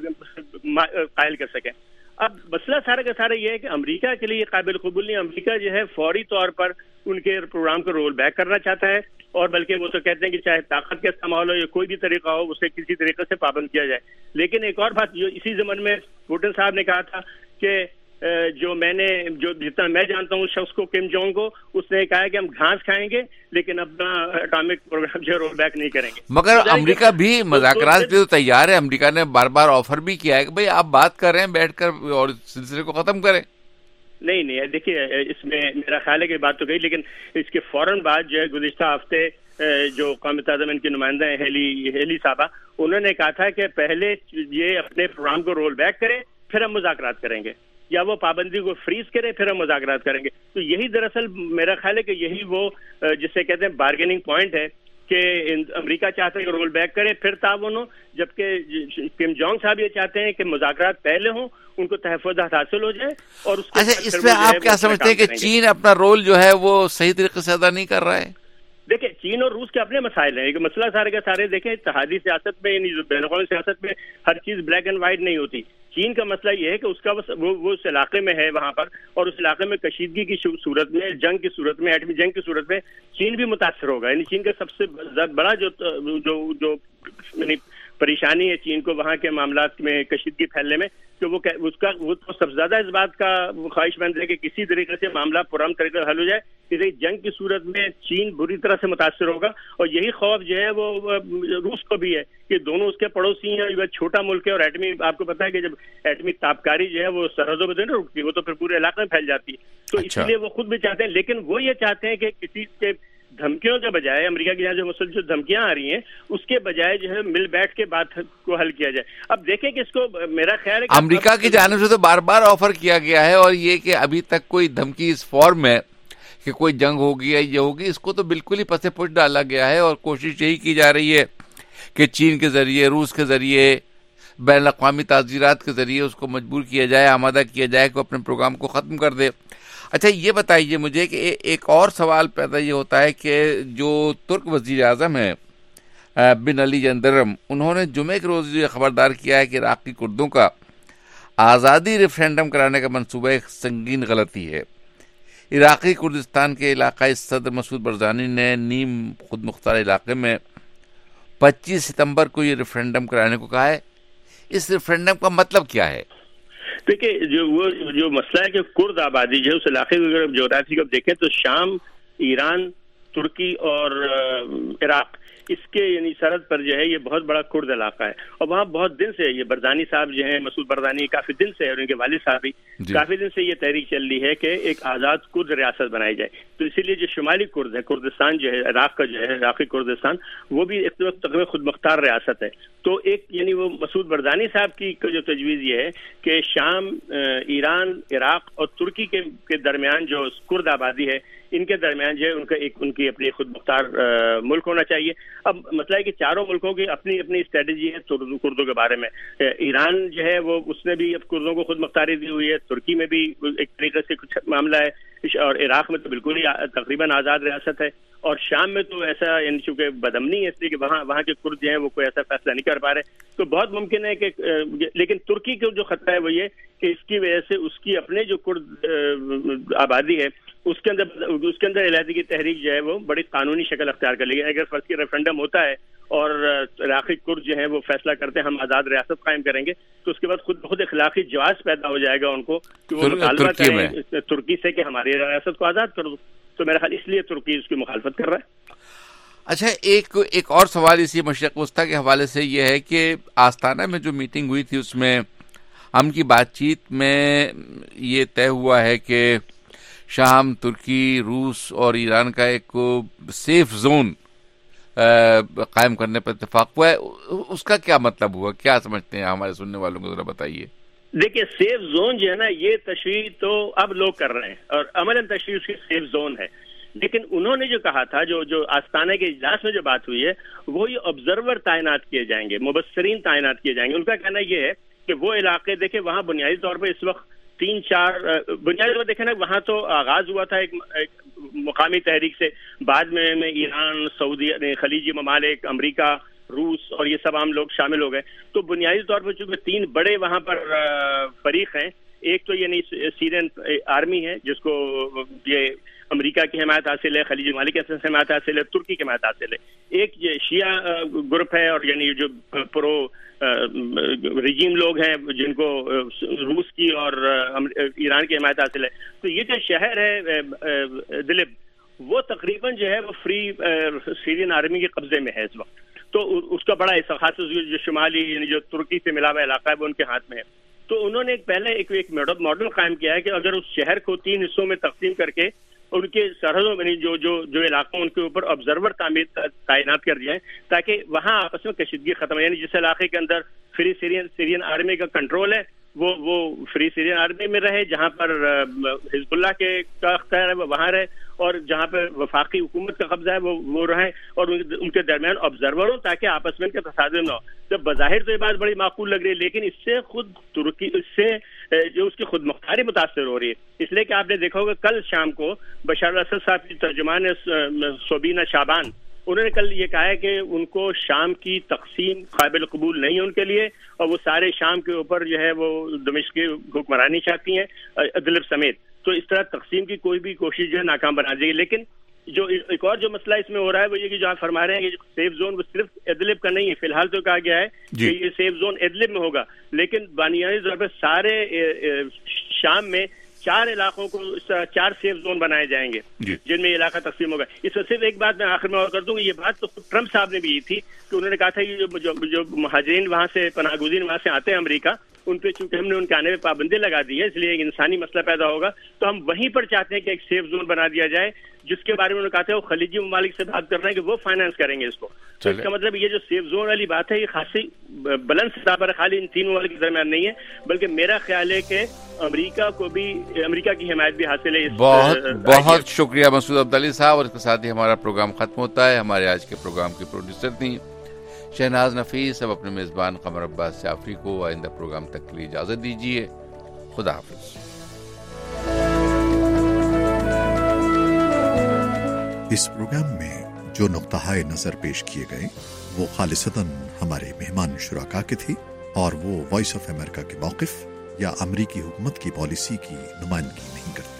قائل کر سکیں. اب مسئلہ سارا کا سارا یہ ہے کہ امریکہ کے لیے قابل قبول نہیں. امریکہ جو ہے فوری طور پر ان کے پروگرام کو رول بیک کرنا چاہتا ہے، اور بلکہ وہ تو کہتے ہیں کہ چاہے طاقت کا استعمال ہو یا کوئی بھی طریقہ ہو اسے کسی طریقے سے پابند کیا جائے. لیکن ایک اور بات جو اسی ضمن میں پوٹن صاحب نے کہا تھا کہ جو میں نے جو جتنا میں جانتا ہوں اس شخص کو، کم جونگ کو، اس نے کہا ہے کہ ہم گھاس کھائیں گے لیکن اپنا اٹامک پروگرام جو رول بیک نہیں کریں گے.
مگر امریکہ بھی مذاکرات پہ تو تیار ہے. امریکہ نے بار بار آفر بھی کیا ہے کہ بھئی آپ بات کر رہے ہیں بیٹھ کر اور سلسلے کو ختم کریں.
نہیں نہیں دیکھیے اس میں میرا خیال ہے کہ بات تو گئی، لیکن اس کے فوراً بعد جو ہے گزشتہ ہفتے جو اقوام متحدہ میں ان کی نمائندہ ہیں ہیلی ہیلی صاحبہ، انہوں نے کہا تھا کہ پہلے یہ اپنے پروگرام کو رول بیک کریں پھر ہم مذاکرات کریں گے، یا وہ پابندی کو فریز کرے پھر ہم مذاکرات کریں گے. تو یہی دراصل میرا خیال ہے کہ یہی وہ جسے کہتے ہیں بارگیننگ پوائنٹ ہے کہ امریکہ چاہتا ہے کہ رول بیک کرے پھر تعاون ہو، جبکہ کم جونگ صاحب یہ چاہتے ہیں کہ مذاکرات پہلے ہوں، ان کو تحفظات حاصل ہو جائے. اور اس
اچھا اس میں آپ کیا سمجھتے ہیں کہ چین اپنا رول جو ہے وہ صحیح طریقے سے ادا نہیں کر رہا ہے؟
دیکھیں چین اور روس کے اپنے مسائل ہیں. ایک مسئلہ سارے کا سارے دیکھیں اتحادی سیاست میں، یعنی بین الاقوامی سیاست میں ہر چیز بلیک اینڈ وائٹ نہیں ہوتی. چین کا مسئلہ یہ ہے کہ اس کا وہ وہ اس علاقے میں ہے وہاں پر، اور اس علاقے میں کشیدگی کی صورت میں، جنگ کی صورت میں، ایٹمی جنگ کی صورت میں چین بھی متاثر ہوگا. یعنی چین کا سب سے بڑا جو جو جو یعنی پریشانی ہے چین کو وہاں کے معاملات میں کشیدگی پھیلنے میں، کہ وہ اس کا وہ سب سے زیادہ اس بات کا خواہش مند ہے کہ کسی طریقے سے معاملہ پرامن طریقے سے حل ہو جائے. اس جنگ کی صورت میں چین بری طرح سے متاثر ہوگا، اور یہی خوف جو ہے وہ روس کو بھی ہے کہ دونوں اس کے پڑوسی ہیں. یہ چھوٹا ملک ہے اور ایٹمی، آپ کو پتا ہے کہ جب ایٹمی تابکاری جو ہے وہ سرحدوں میں نہیں رکتی، وہ تو پھر پورے علاقے میں پھیل جاتی ہے. تو اس لیے وہ خود بھی چاہتے ہیں، لیکن وہ یہ چاہتے ہیں کہ کسی کے دھمکیوں کے بجائے، امریکہ کی یہاں جو مسلسل دھمکیاں آ رہی ہیں اس کے بجائے جو ہے مل بیٹھ کے بات کو حل کیا جائے. اب دیکھیں کہ اس کو میرا خیال ہے کہ
امریکہ کی جانب سے تو بار بار آفر کیا گیا ہے، اور یہ کہ ابھی تک کوئی دھمکی اس فارم میں کہ کوئی جنگ ہوگی یا یہ ہوگی، اس کو تو بالکل ہی پس پش ڈالا گیا ہے. اور کوشش یہی کی جا رہی ہے کہ چین کے ذریعے، روس کے ذریعے، بین الاقوامی تعزیرات کے ذریعے اس کو مجبور کیا جائے، آمادہ کیا جائے کہ وہ اپنے پروگرام کو ختم کر دے. اچھا یہ بتائیے مجھے کہ ایک اور سوال پیدا یہ ہوتا ہے کہ جو ترک وزیر اعظم ہیں بن علی یلدرم، انہوں نے جمعے کے روز یہ خبردار کیا ہے کہ عراقی کردوں کا آزادی ریفرینڈم کرانے کا منصوبہ ایک سنگین غلطی ہے. عراقی کردستان کے علاقائی صدر مسعود برزانی نے نیم خود مختار علاقے میں پچیس ستمبر کو یہ ریفرینڈم کرانے کو کہا ہے. اس ریفرینڈم کا مطلب کیا ہے؟
دیکھیے جو وہ جو مسئلہ ہے کہ کرد آبادی جو ہے اس علاقے کو اگر جغرافی کو دیکھیں تو شام، ایران، ترکی اور عراق، اس کے یعنی سرحد پر جو ہے یہ بہت بڑا کرد علاقہ ہے، اور وہاں بہت دن سے یہ برزانی صاحب جو ہیں، مسعود برزانی کافی دن سے، اور ان کے والد صاحب بھی جی. کافی دن سے یہ تحریک چل رہی ہے کہ ایک آزاد کرد ریاست بنائی جائے. تو اسی لیے جو شمالی کرد ہے، کردستان جو ہے عراق کا جو ہے عراقی کردستان، وہ بھی ایک وقت تقریباً خود مختار ریاست ہے. تو ایک یعنی وہ مسعود برزانی صاحب کی جو تجویز یہ ہے کہ شام، ایران، عراق اور ترکی کے کے درمیان جو کرد آبادی ہے، ان کے درمیان جو ہے ان کا ایک ان کی اپنی خود مختار ملک ہونا چاہیے. اب مسئلہ ہے کہ چاروں ملکوں کی اپنی اپنی اسٹریٹجی ہے کردوں کے بارے میں. ایران جو ہے وہ اس نے بھی اب کردوں کو خود مختاری دی ہوئی ہے، ترکی میں بھی ایک طریقے سے کچھ معاملہ ہے، اور عراق میں تو بالکل ہی تقریباً آزاد ریاست ہے، اور شام میں تو ایسا یعنی چونکہ بدامنی ہے اس لیے کہ وہاں وہاں کے کرد جو ہیں وہ کوئی ایسا فیصلہ نہیں کر پا رہے. تو بہت ممکن ہے کہ لیکن ترکی کا جو خطرہ ہے وہ یہ کہ اس کی وجہ سے اس کی اپنے جو کرد آبادی ہے اس کے اندر اس کے اندر علیحدگی کی تحریک جو ہے وہ بڑی قانونی شکل اختیار کر لے گی. اگر فرض کی ریفرینڈم ہوتا ہے اور عراقی کرد جو ہیں وہ فیصلہ کرتے ہیں ہم آزاد ریاست قائم کریں گے، تو اس کے بعد خود بخود اخلاقی جواز پیدا ہو جائے گا ان کو کہ وہ مطالبہ کریں ترکی سے کہ ہماری ریاست کو آزاد کر دو. تو میرا خیال اس لیے ترکی اس کی مخالفت کر رہا ہے.
اچھا، ایک ایک اور سوال اسی مشرق وسطیٰ کے حوالے سے یہ ہے کہ آستانہ میں جو میٹنگ ہوئی تھی اس میں ہم کی بات چیت میں یہ طے ہوا ہے کہ شام، ترکی، روس اور ایران کا ایک سیف زون قائم کرنے پر اتفاق ہوا ہے. اس کا کیا مطلب ہوا؟ کیا سمجھتے ہیں ہمارے سننے والوں کو، ذرا بتائیے.
دیکھیے سیف زون جو ہے نا یہ تشریح تو اب لوگ کر رہے ہیں اور عملاً تشریح اس کی سیف زون ہے، لیکن انہوں نے جو کہا تھا جو جو آستانہ کے اجلاس میں جو بات ہوئی ہے وہ یہ آبزرور تعینات کیے جائیں گے، مبصرین تعینات کیے جائیں گے. ان کا کہنا یہ ہے کہ وہ علاقے دیکھیں وہاں بنیادی طور پہ اس وقت تین چار بنیادی طور پر دیکھیں نا وہاں تو آغاز ہوا تھا ایک, ایک مقامی تحریک سے، بعد میں, میں ایران، سعودی خلیجی ممالک، امریکہ، روس اور یہ سب عام لوگ شامل ہو گئے. تو بنیادی طور پر چونکہ تین بڑے وہاں پر فریق ہیں، ایک تو یعنی سیرین آرمی ہے جس کو یہ امریکہ کی حمایت حاصل ہے، خلیجی ممالک کی حمایت حاصل ہے، ترکی کی حمایت حاصل ہے. ایک یہ شیعہ گروپ ہے اور یعنی جو پرو رجیم لوگ ہیں جن کو روس کی اور ایران کی حمایت حاصل ہے. تو یہ جو شہر ہے ادلب وہ تقریباً جو ہے وہ فری سیرین آرمی کے قبضے میں ہے اس وقت. تو اس کا بڑا حصہ خاص جو شمالی یعنی جو ترکی سے ملا ہوا علاقہ ہے وہ ان کے ہاتھ میں ہے. تو انہوں نے ایک پہلے ایک ایک ماڈل قائم کیا ہے کہ اگر اس شہر کو تین حصوں میں تقسیم کر کے ان کے سرحدوں میں جو جو جو علاقوں ان کے اوپر آبزرور تعمیر تعینات کر دیا ہے تاکہ وہاں آپس میں کشیدگی ختم، یعنی جس علاقے کے اندر فری سیرین سیرین آرمی کا کنٹرول ہے وہ وہ فری سیرین آرمی میں رہے، جہاں پر حزب اللہ کے کا اختیار ہے وہ وہاں رہے، اور جہاں پہ وفاقی حکومت کا قبضہ ہے وہ وہ رہیں، اور ان کے درمیان آبزرور ہوں تاکہ آپس میں ان کا تصادم نہ ہو. جب بظاہر تو یہ بات بڑی معقول لگ رہی ہے لیکن اس سے خود ترکی اس سے جو اس کی خود مختاری متاثر ہو رہی ہے. اس لیے کہ آپ نے دیکھا ہوگا کل شام کو بشار الاسد صاحب کی ترجمان صوبینہ شعبان انہوں نے کل یہ کہا ہے کہ ان کو شام کی تقسیم قابل قبول نہیں ہے ان کے لیے، اور وہ سارے شام کے اوپر جو ہے وہ دمشق کی حکمرانی چاہتی ہیں ادلب سمیت. تو اس طرح تقسیم کی کوئی بھی کوشش جو ہے ناکام بنا دے گی. لیکن جو ایک اور جو مسئلہ اس میں ہو رہا ہے وہ یہ کہ جو آپ فرما رہے ہیں کہ سیف زون وہ صرف ادلب کا نہیں ہے. فی الحال تو کہا گیا ہے کہ یہ سیف زون ادلب میں ہوگا، لیکن بنیادی طور پر سارے شام میں چار علاقوں کو چار سیف زون بنائے جائیں گے جن میں یہ علاقہ تقسیم ہوگا. اس میں صرف ایک بات میں آخر میں اور کر دوں گی، یہ بات تو ٹرمپ صاحب نے بھی کی تھی کہ انہوں نے کہا تھا کہ جو جو مہاجرین وہاں سے پناہ گزین وہاں سے آتے ہیں امریکہ، ان پہ چونکہ ہم نے ان کے آنے پہ پابندی لگا دی ہے اس لیے ایک انسانی مسئلہ پیدا ہوگا، تو ہم وہیں پر چاہتے ہیں کہ ایک سیف زون بنا دیا جائے جس کے بارے میں انہوں نے کہا تھا وہ خلیجی ممالک سے بات کر رہے ہیں کہ وہ فائنانس کریں گے اس کو. تو اس کا مطلب یہ جو سیف زون والی بات ہے یہ خاصی بلند سطح پر خالی ان تین ممالک کے درمیان نہیں ہے، بلکہ میرا خیال ہے کہ امریکہ کو بھی امریکہ کی حمایت بھی حاصل ہے.
بہت بہت شکریہ مسعود عبدالعلی صاحب، اور اس کے ساتھ ہی ہمارا پروگرام ختم ہوتا ہے. ہمارے آج کے پروگرام کی پروڈیوسر تھیں شہناز نفیس. اب اپنے میزبان قمر عباس جعفری کو آئندہ پروگرام تک کے لیے اجازت دیجیے. خدا حافظ.
اس پروگرام میں جو نقطہ نظر پیش کیے گئے وہ خالصتاً ہمارے مہمان شرکاء کے تھے اور وہ وائس آف امریکہ کے موقف یا امریکی حکومت کی پالیسی کی نمائندگی نہیں کرتے.